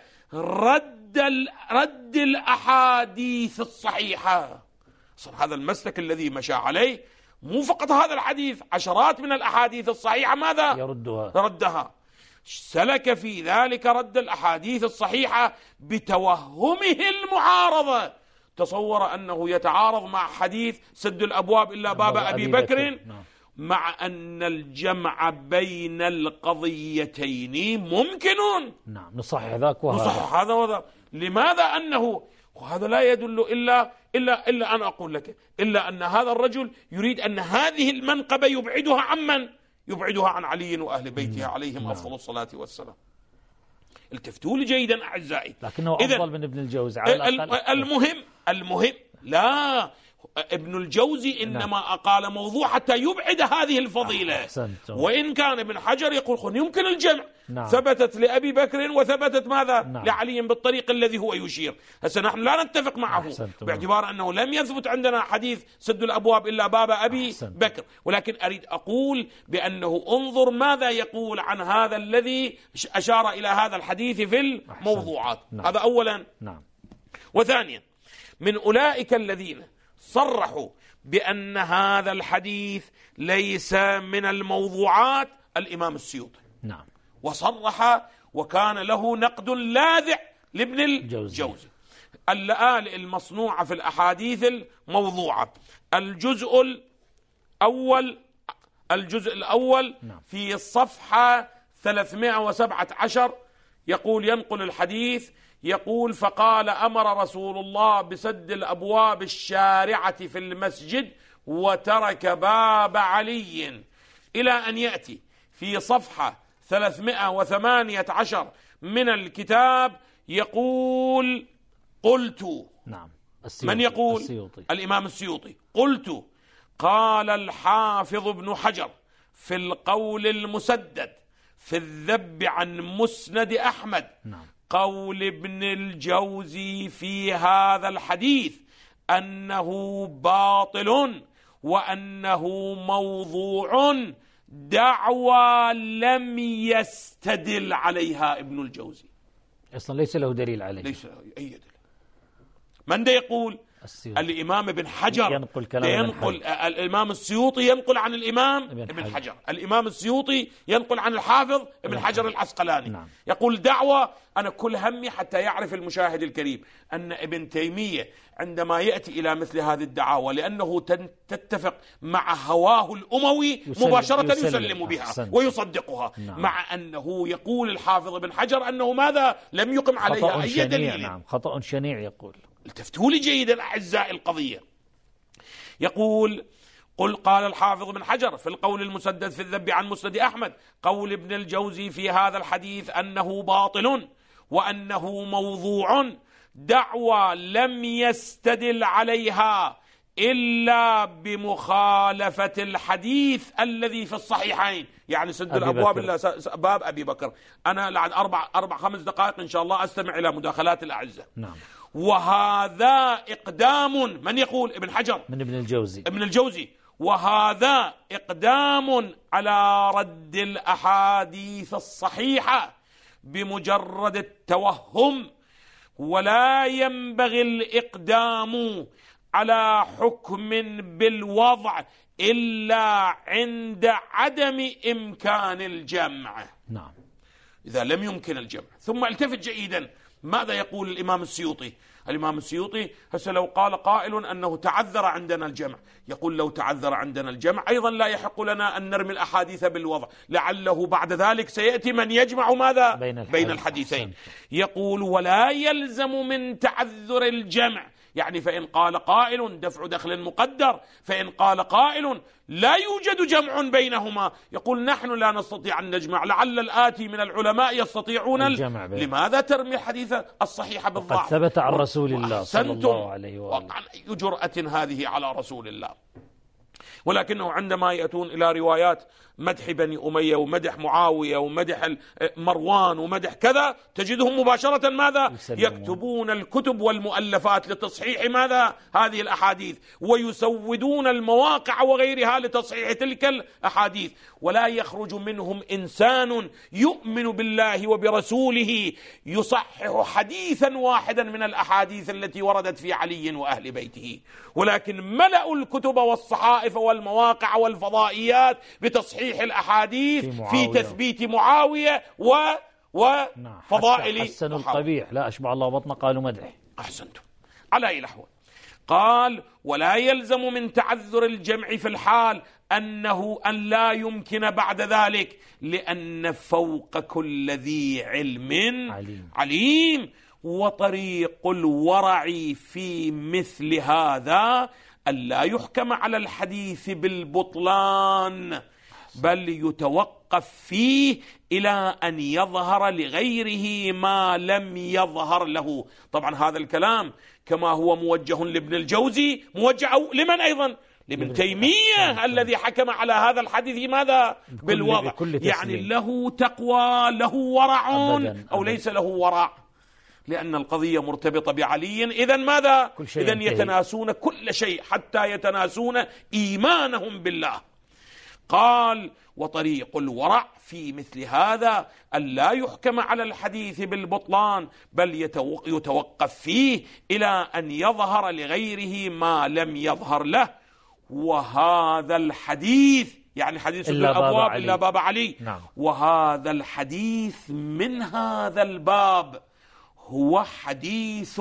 رد الأحاديث الصحيحة. هذا المسلك الذي مشى عليه، مو فقط هذا الحديث، عشرات من الأحاديث الصحيحة ماذا؟ ردها. سلك في ذلك رد الأحاديث الصحيحة بتوهمه المعارضة. تصور أنه يتعارض مع حديث سد الأبواب إلا باب أبي بكر، مع أن الجمع بين القضيتين ممكن. نعم، نصحح ذاك وهذا، نصحح هذا وذا. لماذا؟ أنه وهذا لا يدل إلا أنا أقول لك، إلا أن هذا الرجل يريد أن هذه المنقبة يبعدها عمن؟ يبعدها عن علي وأهل بيته عليهم أفضل الصلاة والسلام. التفتوا لي جيدا أعزائي، لكنه أفضل من ابن الجوزي على الأقل. المهم لا، ابن الجوزي إنما أقال موضوع حتى يبعد هذه الفضيلة. وإن كان ابن حجر يقول يمكن الجمع. نعم. ثبتت لأبي بكر وثبتت ماذا؟ نعم. لعلي بالطريق الذي هو يشير. هسه نحن لا نتفق معه باعتبار أنه لم يثبت عندنا حديث سد الأبواب إلا باب أبي بكر، ولكن أريد أقول بأنه انظر ماذا يقول عن هذا الذي أشار إلى هذا الحديث في الموضوعات. نعم. هذا أولا. نعم. وثانيا، من أولئك الذين صرحوا بأن هذا الحديث ليس من الموضوعات الإمام السيوطي. نعم. وصرح وكان له نقد لاذع لابن الجوزي. اللآلئ المصنوعة في الأحاديث الموضوعة، الجزء الأول نعم. في الصفحة 317 يقول، ينقل الحديث، يقول: فقال: أمر رسول الله بسد الأبواب الشارعة في المسجد وترك باب علي، إلى أن يأتي في صفحة 318 من الكتاب يقول: قلت. نعم. من يقول؟ الإمام السيوطي. قلت: قال الحافظ ابن حجر في القول المسدد في الذب عن مسند أحمد. نعم. قول ابن الجوزي في هذا الحديث أنه باطل وأنه موضوع، دعوى لم يستدل عليها ابن الجوزي. أصلا ليس له دليل عليه، ليس له أي دليل. من ده يقول؟ الإمام ابن حجر ينقل الإمام السيوطي ينقل عن الإمام ابن حجر. الإمام السيوطي ينقل عن الحافظ ابن حجر العسقلاني. نعم. يقول دعوة. أنا كل همي حتى يعرف المشاهد الكريم أن ابن تيمية عندما يأتي إلى مثل هذه الدعاوى لأنه تتفق مع هواه الأموي مباشرة يسلم بها ويصدقها. نعم. مع أنه يقول الحافظ ابن حجر أنه ماذا؟ لم يقم عليها أي دليل. نعم. خطأ شنيع. يقول، التفتوا لي جيدا أعزائي القضية، يقول: قال الحافظ بن حجر في القول المسدد في الذب عن مسند أحمد، قول ابن الجوزي في هذا الحديث أنه باطل وأنه موضوع، دعوى لم يستدل عليها إلا بمخالفة الحديث الذي في الصحيحين. يعني سد الأبواب إلا باب أبي بكر. أنا بعد 4-5 دقائق إن شاء الله أستمع إلى مداخلات الأعزة. نعم. وهذا إقدام من يقول؟ ابن حجر من ابن الجوزي. وهذا إقدام على رد الأحاديث الصحيحة بمجرد التوهم، ولا ينبغي الإقدام على حكم بالوضع إلا عند عدم إمكان الجمع. نعم. إذا لم يمكن الجمع. ثم التفت جيدا ماذا يقول الإمام السيوطي. الإمام السيوطي هسه لو قال قائل أنه تعذر عندنا الجمع، يقول لو تعذر عندنا الجمع أيضا لا يحق لنا أن نرمي الأحاديث بالوضع، لعله بعد ذلك سيأتي من يجمع ماذا؟ بين الحديثين. يقول ولا يلزم من تعذر الجمع، يعني فإن قال قائل دفع دخل مقدر، فإن قال قائل لا يوجد جمع بينهما، يقول نحن لا نستطيع أن نجمع، لعل الآتي من العلماء يستطيعون الجمع. لماذا ترمي الحديث الصحيح بالضعف؟ قد ثبت عن رسول الله صلى الله عليه وآله. وقعا أي جرأة هذه على رسول الله. ولكنه عندما يأتون إلى روايات مدح بني أمية ومدح معاوية ومدح مروان ومدح كذا، تجدهم مباشرة ماذا؟ يكتبون الكتب والمؤلفات لتصحيح ماذا؟ هذه الأحاديث، ويسودون المواقع وغيرها لتصحيح تلك الأحاديث، ولا يخرج منهم إنسان يؤمن بالله وبرسوله يصحح حديثا واحدا من الأحاديث التي وردت في علي وأهل بيته، ولكن ملأوا الكتب والصحائف والمواقع والفضائيات بتصحيح الأحاديث في تثبيت معاوية وفضائل حسن القبيح لا أشبع الله بطن قالوا مدح. أحسنتم. على أي الأحوال قال ولا يلزم من تعذر الجمع في الحال أنه أن لا يمكن بعد ذلك، لأن فوق كل ذي علم عليم. وطريق الورع في مثل هذا ألا يحكم على الحديث بالبطلان، بل يتوقف فيه إلى أن يظهر لغيره ما لم يظهر له. طبعا هذا الكلام كما هو موجه لابن الجوزي موجه لمن أيضا؟ لابن تيمية الذي حكم على هذا الحديث ماذا؟ بالوضع. يعني له تقوى، له ورع أو ليس له ورع؟ لأن القضية مرتبطة بعلي. إذن ماذا؟ إذن يتناسون كل شيء حتى يتناسون إيمانهم بالله. قال وطريق الورع في مثل هذا ألا يحكم على الحديث بالبطلان، بل يتوقف فيه إلى أن يظهر لغيره ما لم يظهر له. وهذا الحديث يعني حديث الأبواب إلا باب علي. نعم. وهذا الحديث من هذا الباب هو حديث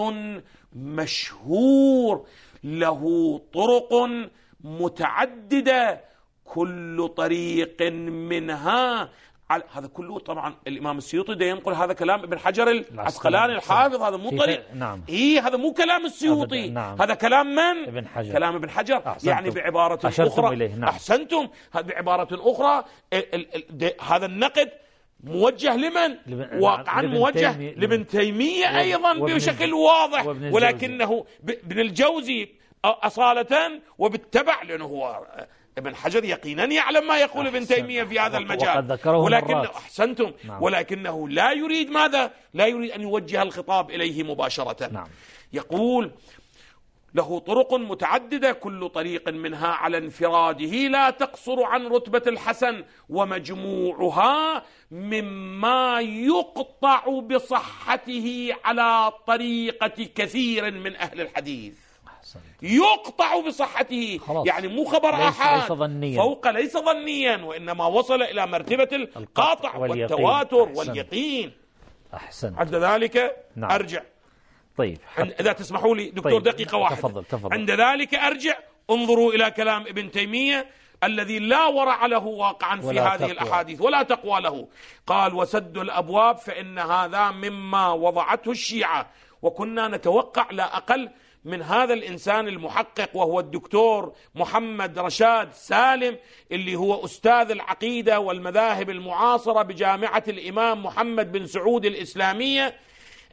مشهور له طرق متعددة، كل طريق منها هذا كله. طبعا الإمام السيوطي ده ينقل هذا كلام ابن حجر العسقلاني الحافظ، هذا مو طريق. نعم. هذا مو كلام السيوطي. نعم. هذا كلام من؟ ابن حجر. كلام ابن حجر. أحسنتم. يعني بعبارة أخرى نعم. أحسنتم. بعبارة أخرى هذا النقد موجه لمن؟ واقعا موجه لابن تيمية أيضا بشكل واضح، ولكنه ابن الجوزي أصالة وبالتبع، لأنه هو ابن حجر يقينا يعلم ما يقول ابن تيمية في هذا المجال، ولكن أحسنتم. نعم. ولكنه لا يريد ماذا؟ لا يريد أن يوجه الخطاب إليه مباشرة. نعم. يقول له طرق متعددة، كل طريق منها على انفراده لا تقصر عن رتبة الحسن، ومجموعها مما يقطع بصحته على طريقة كثير من أهل الحديث. يقطع بصحته، يعني مو خبر أحد فوق، ليس ظنيا، وإنما وصل إلى مرتبة القاطع والتواتر واليقين. أحسن. عند ذلك نعم. أرجع. طيب إذا تسمحوا لي دكتور. طيب. دقيقة واحدة. تفضل. عند ذلك أرجع، انظروا إلى كلام ابن تيمية الذي لا ورع له واقعا في هذه الأحاديث ولا تقوى له. قال وسد الأبواب فإن هذا مما وضعته الشيعة، وكنا نتوقع لا أقل من هذا الإنسان المحقق، وهو الدكتور محمد رشاد سالم، اللي هو أستاذ العقيدة والمذاهب المعاصرة بجامعة الإمام محمد بن سعود الإسلامية،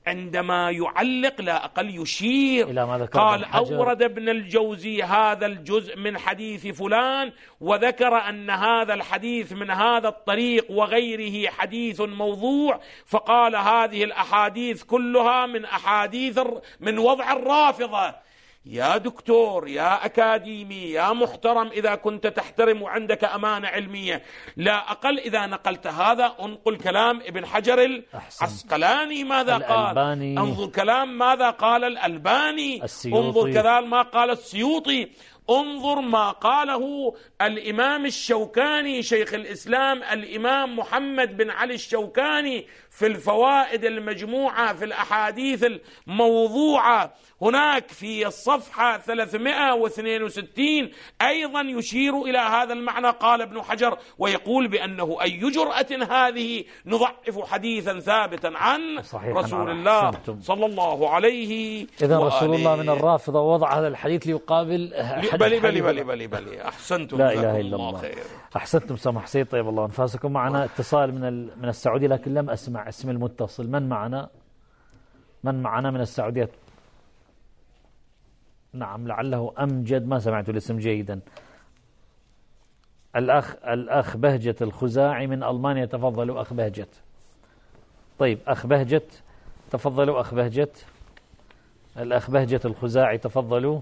عندما يعلق لا أقل يشير إلى ما ذكر قال أورد ابن الجوزي هذا الجزء من حديث فلان وذكر أن هذا الحديث من هذا الطريق وغيره حديث موضوع، فقال هذه الأحاديث كلها من وضع الرافضة. يا دكتور، يا أكاديمي، يا محترم، إذا كنت تحترم وعندك أمانة علمية، لا أقل إذا نقلت هذا انقل كلام ابن حجر العسقلاني ماذا قال، انظر كلام ماذا قال الألباني، انظر كذلك ما قال السيوطي، انظر ما قاله الإمام الشوكاني شيخ الإسلام الإمام محمد بن علي الشوكاني في الفوائد المجموعة في الأحاديث الموضوعة. هناك في الصفحة 362 أيضا يشير إلى هذا المعنى. قال ابن حجر ويقول بأنه أي جرأة هذه نضعف حديثا ثابتا عن رسول الله صلى الله عليه إذا رسول الله من الرافضة وضع هذا الحديث ليقابل بلي أحسنتم، لا إله إلا الله خير. أحسنتم سمح سيد، طيب الله أنفاسكم. معنا اتصال من السعودية لكن لم أسمع اسم المتصل. من معنا من السعودية؟ نعم لعله أمجد، ما سمعت الاسم جيدا. الأخ بهجت الخزاعي من ألمانيا، تفضلوا أخ بهجت. طيب أخ بهجت تفضلوا، أخ بهجت، الأخ بهجت الخزاعي تفضلوا.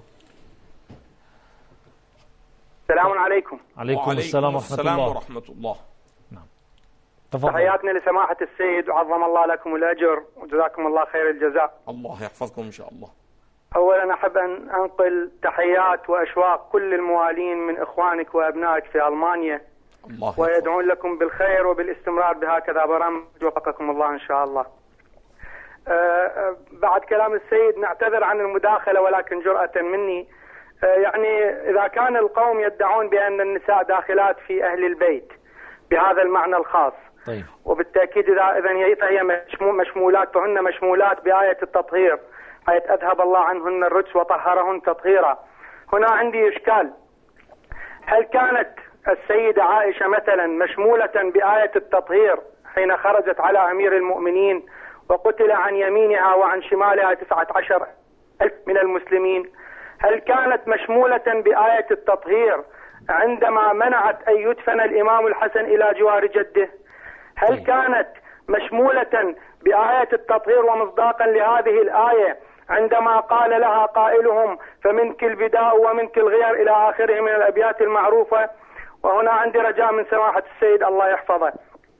السلام عليكم. عليكم السلام ورحمة الله. نعم تفضل. تحياتنا لسماحة السيد وعظم الله لكم الأجر وجزاكم الله خير الجزاء. الله يحفظكم إن شاء الله. أولا أحب أن أنقل تحيات وأشواق كل الموالين من إخوانك وأبنائك في ألمانيا، ويدعون لكم بالخير وبالاستمرار بهكذا برامج وفقكم الله إن شاء الله. بعد كلام السيد نعتذر عن المداخلة ولكن جرأة مني، يعني إذا كان القوم يدعون بأن النساء داخلات في أهل البيت بهذا المعنى الخاص، طيب. وبالتأكيد إذا فهي مشمولات، فهن مشمولات بآية التطهير، آية أذهب الله عنهن الرجس وطهرهن تطهيرا. هنا عندي إشكال، هل كانت السيدة عائشة مثلا مشمولة بآية التطهير حين خرجت على أمير المؤمنين وقتل عن يمينها وعن شمالها 19,000 من المسلمين؟ هل كانت مشمولة بآية التطهير عندما منعت أن يدفن الإمام الحسن إلى جوار جده؟ هل كانت مشمولة بآية التطهير ومصداقا لهذه الآية عندما قال لها قائلهم فمنك البداء ومنك الغير إلى آخره من الأبيات المعروفة؟ وهنا عندي رجاء من سماحة السيد الله يحفظه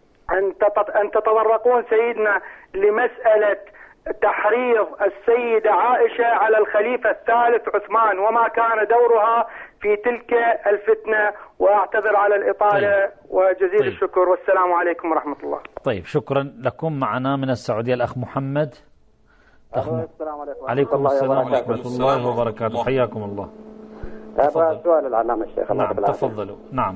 أن تتطرقون سيدنا لمسألة تحريض السيدة عائشة على الخليفة الثالث عثمان وما كان دورها في تلك الفتنة. وأعتذر على الإطالة. طيب. وجزيل الشكر والسلام عليكم ورحمة الله. طيب شكرا لكم. معنا من السعودية الأخ محمد. السلام عليكم. عليكم السلام ورحمة الله وبركاته. حياكم الله. أبغى سؤال العلامة الشيخ. نعم تفضلوا. نعم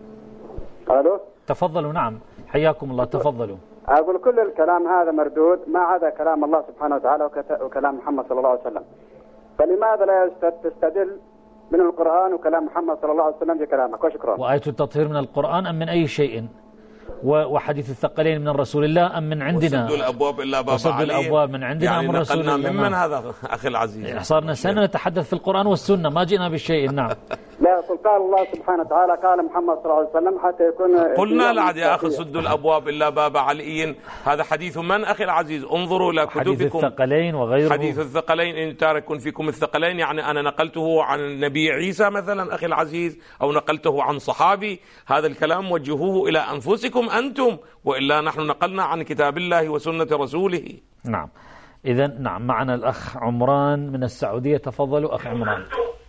ألو تفضلوا. نعم حياكم الله تفضلوا. أقول كل الكلام هذا مردود ما عدا كلام الله سبحانه وتعالى وكلام محمد صلى الله عليه وسلم، فلماذا لا تستدل من القرآن وكلام محمد صلى الله عليه وسلم بكلامك؟ وشكرا. وآية التطهير من القرآن أم من أي شيء؟ وحديث الثقلين من رسول الله أم من عندنا؟ وسد الأبواب إلا باب علي. وسد الأبواب من عندنا يعني من رسول الله. ممن هذا أخي العزيز؟ صارنا سنة نتحدث في القرآن والسنة، ما جئنا بالشيء. نعم لا قال الله سبحانه وتعالى قال محمد صلى الله عليه وسلم حتى يكون قلنا لعد يا أخي سد الأبواب إلا باب علي. هذا حديث من أخي العزيز؟ انظروا إلى كتبكم. حديث الثقلين وغيره. حديث الثقلين إن تارك فيكم الثقلين، يعني أنا نقلته عن النبي عيسى مثلا أخي العزيز أو نقلته عن صحابي. هذا الكلام وجهوه إلى أنفسكم أنتم، وإلا نحن نقلنا عن كتاب الله وسنة رسوله. نعم إذا نعم. معنا الأخ عمران من السعودية. تفضلوا أخ عمران.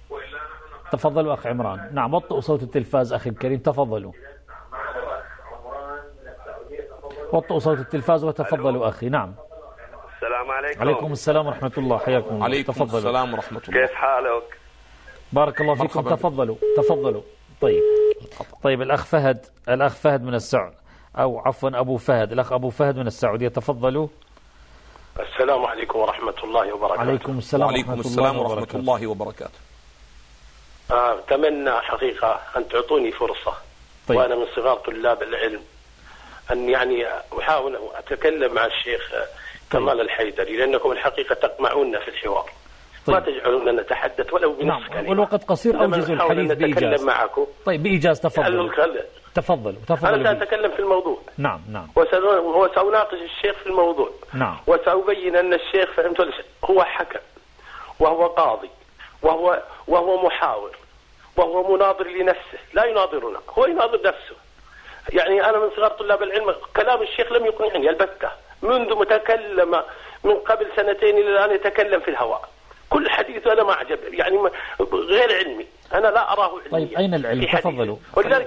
تفضلوا أخ عمران. نعم وطئوا صوت التلفاز أخي الكريم. تفضلوا وطئوا صوت التلفاز وتفضلوا أخي. نعم السلام عليكم. عليكم السلام ورحمة الله. حياكم الله. عليكم تفضلوا. السلام ورحمة الله. كيف حالك؟ بارك الله فيكم. تفضلوا. طيب الأخ فهد من السعودية، أو عفوا أبو فهد، الأخ أبو فهد من السعودية. تفضلوا. السلام عليكم ورحمة الله وبركاته. عليكم السلام ورحمة الله وبركاته. أتمنى حقيقة أن تعطوني فرصة. طيب. وأنا من صغار طلاب العلم أن يعني أحاول أتكلم مع الشيخ كمال الحيدري، لأنكم الحقيقة تقمعون في الحوار. ما تجعلوننا نتحدث ولو بنص كلمة. والوقت قصير، أوجزوا الحديث بإيجاز. معكم. طيب بإيجاز، تفضل. تفضل. أنا سأتكلم في الموضوع. نعم. وسأناقش الشيخ في الموضوع. نعم. وسأبين أن الشيخ هو حكم، وهو قاضي، وهو محاور، وهو مناظر لنفسه، لا يناظرنا، هو يناظر نفسه. يعني أنا من صغار طلاب العلم كلام الشيخ لم يقنعني البتة، منذ متكلم من قبل 2 إلى الآن يتكلم في الهواء. كل حديث أنا ما عجب، يعني غير علمي، أنا لا أراه علمي. طيب أين العلم؟ تفضلوا. ولذلك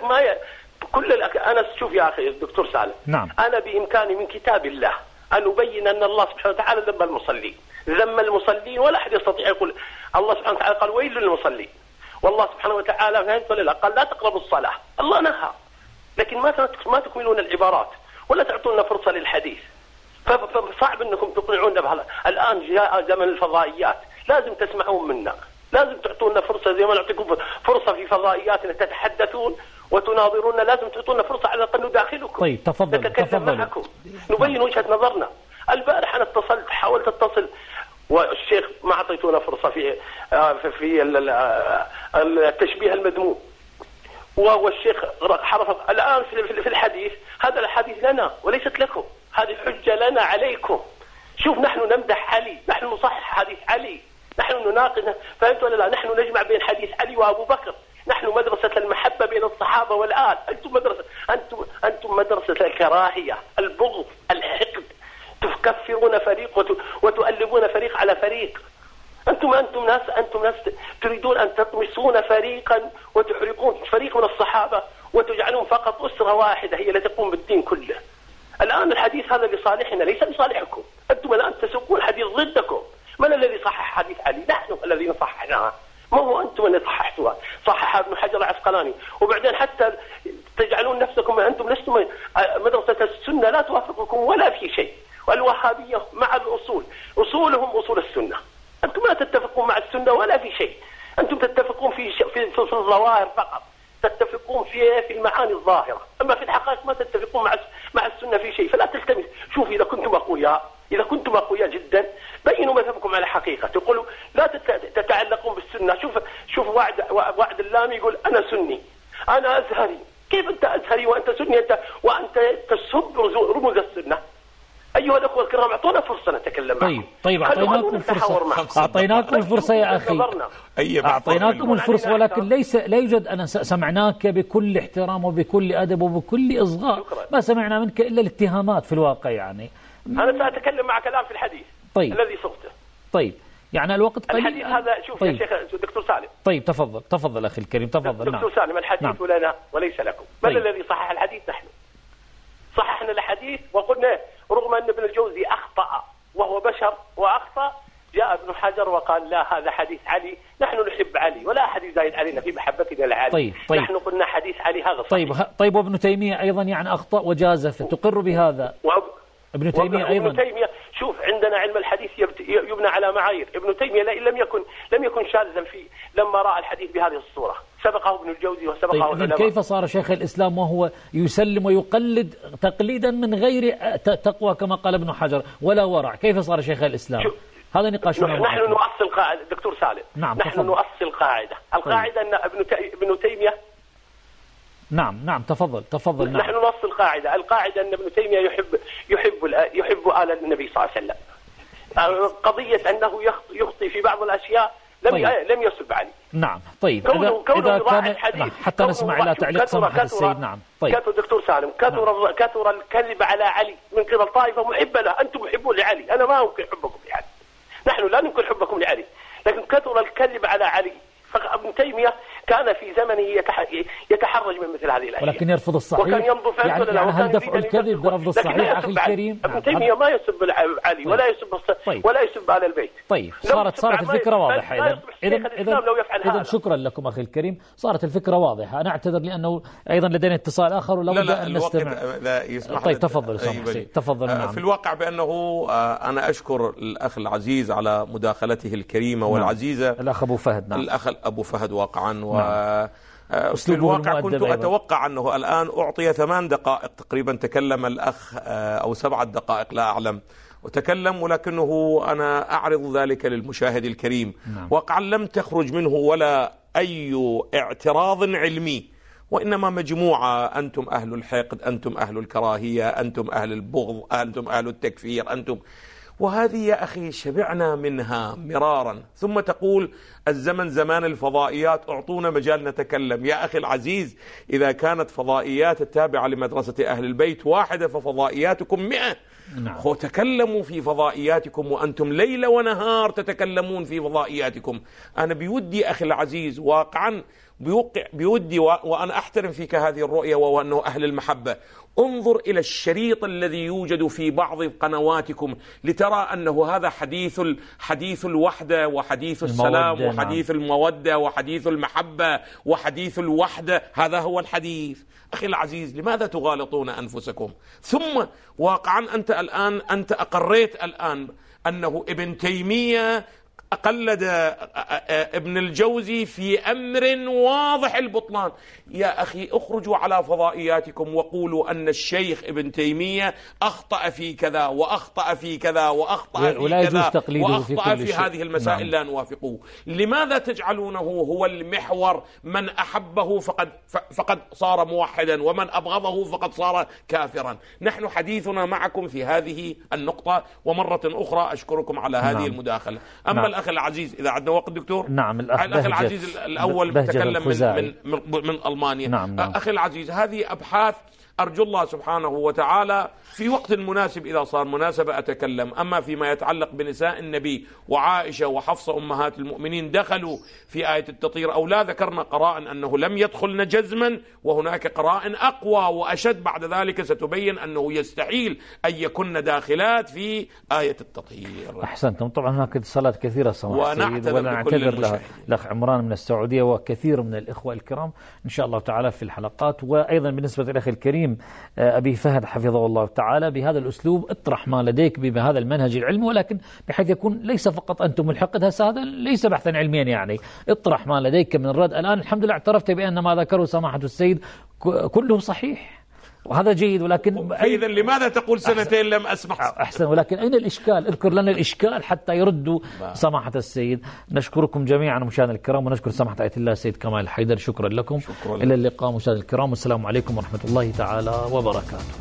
أنا شوف يا أخي الدكتور سالم. نعم. أنا بإمكاني من كتاب الله أن أبين أن الله سبحانه وتعالى ذم المصلين، ولا أحد يستطيع يقول. الله سبحانه وتعالى قال ويل للمصلين، والله سبحانه وتعالى قال لا تقربوا الصلاة، الله نهى، لكن ما تكملون العبارات ولا تعطونا فرصة للحديث، فصعب أنكم تقنعونا بهذا. الآن جاء زمن الفضائيات، لازم تسمعون منا، لازم تعطونا فرصة زي ما نعطيكم فرصة في فضائياتنا تتحدثون وتناظرون، لازم تعطونا فرصة على الأقل نداخلكم. طيب تفضل. نتكلم معكم، نبين وجهة نظرنا. البارح أنا حاولت أتصل والشيخ ما أعطيتونا فرصة في التشبيه المذموم، وهو الشيخ حرف الآن في الحديث. هذا الحديث لنا وليست لكم، هذه حجة لنا عليكم. شوف نحن نمدح علي، نحن نصحح حديث علي، نحن نناقض، فهمت ولا لا؟ نحن نجمع بين حديث علي وأبو بكر، نحن مدرسة المحبة بين الصحابة والآل. أنتم مدرسة الكراهية، البغض، الحقد، تكفرون فريق وتؤلبون فريق على فريق. أنتم ناس تريدون أن تطمسون فريقا وتحرقون فريق من الصحابة وتجعلون فقط أسرة واحدة هي التي تقوم بالدين كله. الآن الحديث هذا لصالحنا ليس لصالحكم. أنتم الآن تسوقون حديث ضدكم. من الذي صحح حديث علي؟ نحن الذين صححناها، ما هو أنتم اللي صححتوها. صححها ابن حجر العسقلاني. وبعدين حتى تجعلون نفسكم أنتم لستم مدرسة السنة، لا توافقكم ولا في شيء. والوهابية مع الأصول، أصولهم أصول السنة. أنتم لا تتفقون مع السنة ولا في شيء، أنتم تتفقون في الظواهر فقط، تتفقون في المعاني الظاهرة، أما في الحقائق ما تتفقون مع السنة في شيء. فلا تلتمس. شوف إذا كنتم أقوياء جدا بينوا مذهبكم على حقيقة، تقولوا لا تتعلقون بالسنة. شوف وعد اللامي يقول أنا سني، أنا أزهري. كيف أنت أزهري وأنت سني وأنت تسب رموز السنة؟ أيها الأخوة الكرام اعطونا فرصة نتكلم معكم. طيب أعطيناكم الفرصة يا أخي، أعطيناكم الفرصة، ولكن لا يوجد. أنا سمعناك بكل احترام وبكل أدب وبكل إصغاء، ما سمعنا منك إلا الاتهامات في الواقع. يعني أنا سأتكلم معك الآن في الحديث الذي صغته. طيب يعني الوقت قليل. الحديث هذا شوف يا شيخ دكتور سالم. طيب تفضل أخي الكريم، تفضل. دكتور سالم، الحديث لنا وليس لكم. من الذي صحح الحديث؟ نحن صححنا الحديث وقلنا رغم أن ابن الجوزي أخطأ وهو بشر وأخطأ، جاء ابن حجر وقال لا هذا حديث علي، نحن نحب علي ولا أحد يزايد علينا في محبتنا لعلي. طيب. نحن قلنا حديث علي هذا صحيح. طيب وابن تيمية أيضا يعني أخطأ وجازف، تقر بهذا؟ ابن تيمية أيضا. ابن تيمية شوف عندنا علم الحديث يبنى على معايير. ابن تيمية لم يكن شاذا لما رأى الحديث بهذه الصورة، سبقه ابن الجوزي وسبقه العلماء. كيف صار شيخ الإسلام وهو يسلم ويقلد تقليدا من غير تقوى كما قال ابن حجر ولا ورع؟ كيف صار شيخ الإسلام؟ هذا نقاشنا. نحن نؤصل قاعدة دكتور سالم. نعم. نحن نؤصل قاعدة. القاعدة أن ابن تيمية. نعم تفضل. نحن نؤصل قاعدة. القاعدة أن ابن تيمية يحب آل النبي صلى الله عليه وسلم. قضية أنه يخطي في بعض الأشياء لم يسب علي. نعم. طيب إذا كان حتى نسمع إلى تعليق سماحة السيد. نعم. طيب كثر دكتور سالم، كثر الكذب على علي من قبل طائفة محبة له. أنتم محبون لعلي، أنا ما أنكر حبكم لعلي، نحن لا ننكر حبكم لعلي، لكن كثر الكذب على علي. فابن تيمية كان في زمنه يتحرج من مثل هذه الأشياء، ولكن يرفض الصحيح. وكان ينظف يعني هل دفع الكذب برفض الصحيح أخي الكريم؟ ابن تيمية ما يسب علي ولا يسب آل البيت. طيب صارت الفكرة واضحة. إذا شكرا لكم أخي الكريم، صارت الفكرة واضحة. أنا أعتذر لأنه أيضا لدينا اتصال آخر ولا بد أن نستمع. طيب تفضل. نعم. في الواقع بأنه أنا أشكر الأخ العزيز على مداخلته الكريمة والعزيزة. الأخ أبو فهد. نعم. الأخ أبو فهد واقعا. في الواقع كنت أتوقع أنه الآن أعطي 8 دقائق تقريبا، تكلم الأخ أو 7 دقائق لا أعلم، وتكلم، ولكنه أنا أعرض ذلك للمشاهد الكريم. واقعا لم تخرج منه ولا أي اعتراض علمي، وإنما مجموعة: أنتم أهل الحقد، أنتم أهل الكراهية، أنتم أهل البغض، أنتم أهل التكفير، أنتم. وهذه يا أخي شبعنا منها مرارا. ثم تقول الزمن زمان الفضائيات، أعطونا مجال نتكلم. يا أخي العزيز، إذا كانت فضائيات التابعة لمدرسة أهل البيت واحدة ففضائياتكم 100. تكلموا في فضائياتكم، وأنتم ليل ونهار تتكلمون في فضائياتكم. أنا بودي أخي العزيز واقعا بودي وأنا أحترم فيك هذه الرؤية، وهو أنه أهل المحبة. انظر إلى الشريط الذي يوجد في بعض قنواتكم لترى أنه هذا حديث الوحدة وحديث السلام وحديث المودة وحديث المحبة وحديث الوحدة. هذا هو الحديث. أخي العزيز، لماذا تغالطون أنفسكم؟ ثم واقعا أنت أقريت الآن أنه ابن تيمية قلد ابن الجوزي في أمر واضح البطلان. يا أخي اخرجوا على فضائياتكم وقولوا أن الشيخ ابن تيمية أخطأ في كذا وأخطأ في كذا وأخطأ في كذا وأخطأ في هذه المسائل. لا نوافقه. لماذا تجعلونه هو المحور؟ من أحبه فقد صار موحدا، ومن أبغضه فقد صار كافرا. نحن حديثنا معكم في هذه النقطة، ومرة أخرى أشكركم على هذه المداخلة. أما الأخ العزيز، إذا عندنا وقت دكتور. الأخ العزيز الأول تكلم من ألمانيا. أخي العزيز، هذه أبحاث أرجو الله سبحانه وتعالى في وقت مناسب إذا صار مناسبة أتكلم. أما فيما يتعلق بنساء النبي وعائشة وحفصة أمهات المؤمنين دخلوا في آية التطهير أو لا، ذكرنا قراء أنه لم يدخلن جزما، وهناك قراء أقوى وأشد بعد ذلك ستبين أنه يستحيل أن يكن داخلات في آية التطهير. أحسنتم. طبعا هناك اتصالات كثيرة ونعتذر لها الأخ عمران من السعودية وكثير من الإخوة الكرام إن شاء الله تعالى في الحلقات. وأيضا بالنسبة للأخ الكريم أبي فهد حفظه الله تعالى، بهذا الأسلوب اطرح ما لديك بهذا المنهج العلمي، ولكن بحيث يكون ليس فقط أنتم الحقد، هذا ليس بحثا علميا، يعني اطرح ما لديك من رد. الآن الحمد لله اعترفت بأن ما ذكره سماحة السيد كله صحيح، وهذا جيد. ولكن إذا لماذا تقول سنتين لم أسمع؟ أحسن. ولكن أين الإشكال؟ اذكر لنا الإشكال حتى يردوا سماحة السيد. نشكركم جميعا مشاهدينا الكرام، ونشكر سماحة آية الله السيد كمال الحيدر. شكرا لكم. إلى اللقاء مشاهدينا الكرام، والسلام عليكم ورحمة الله تعالى وبركاته.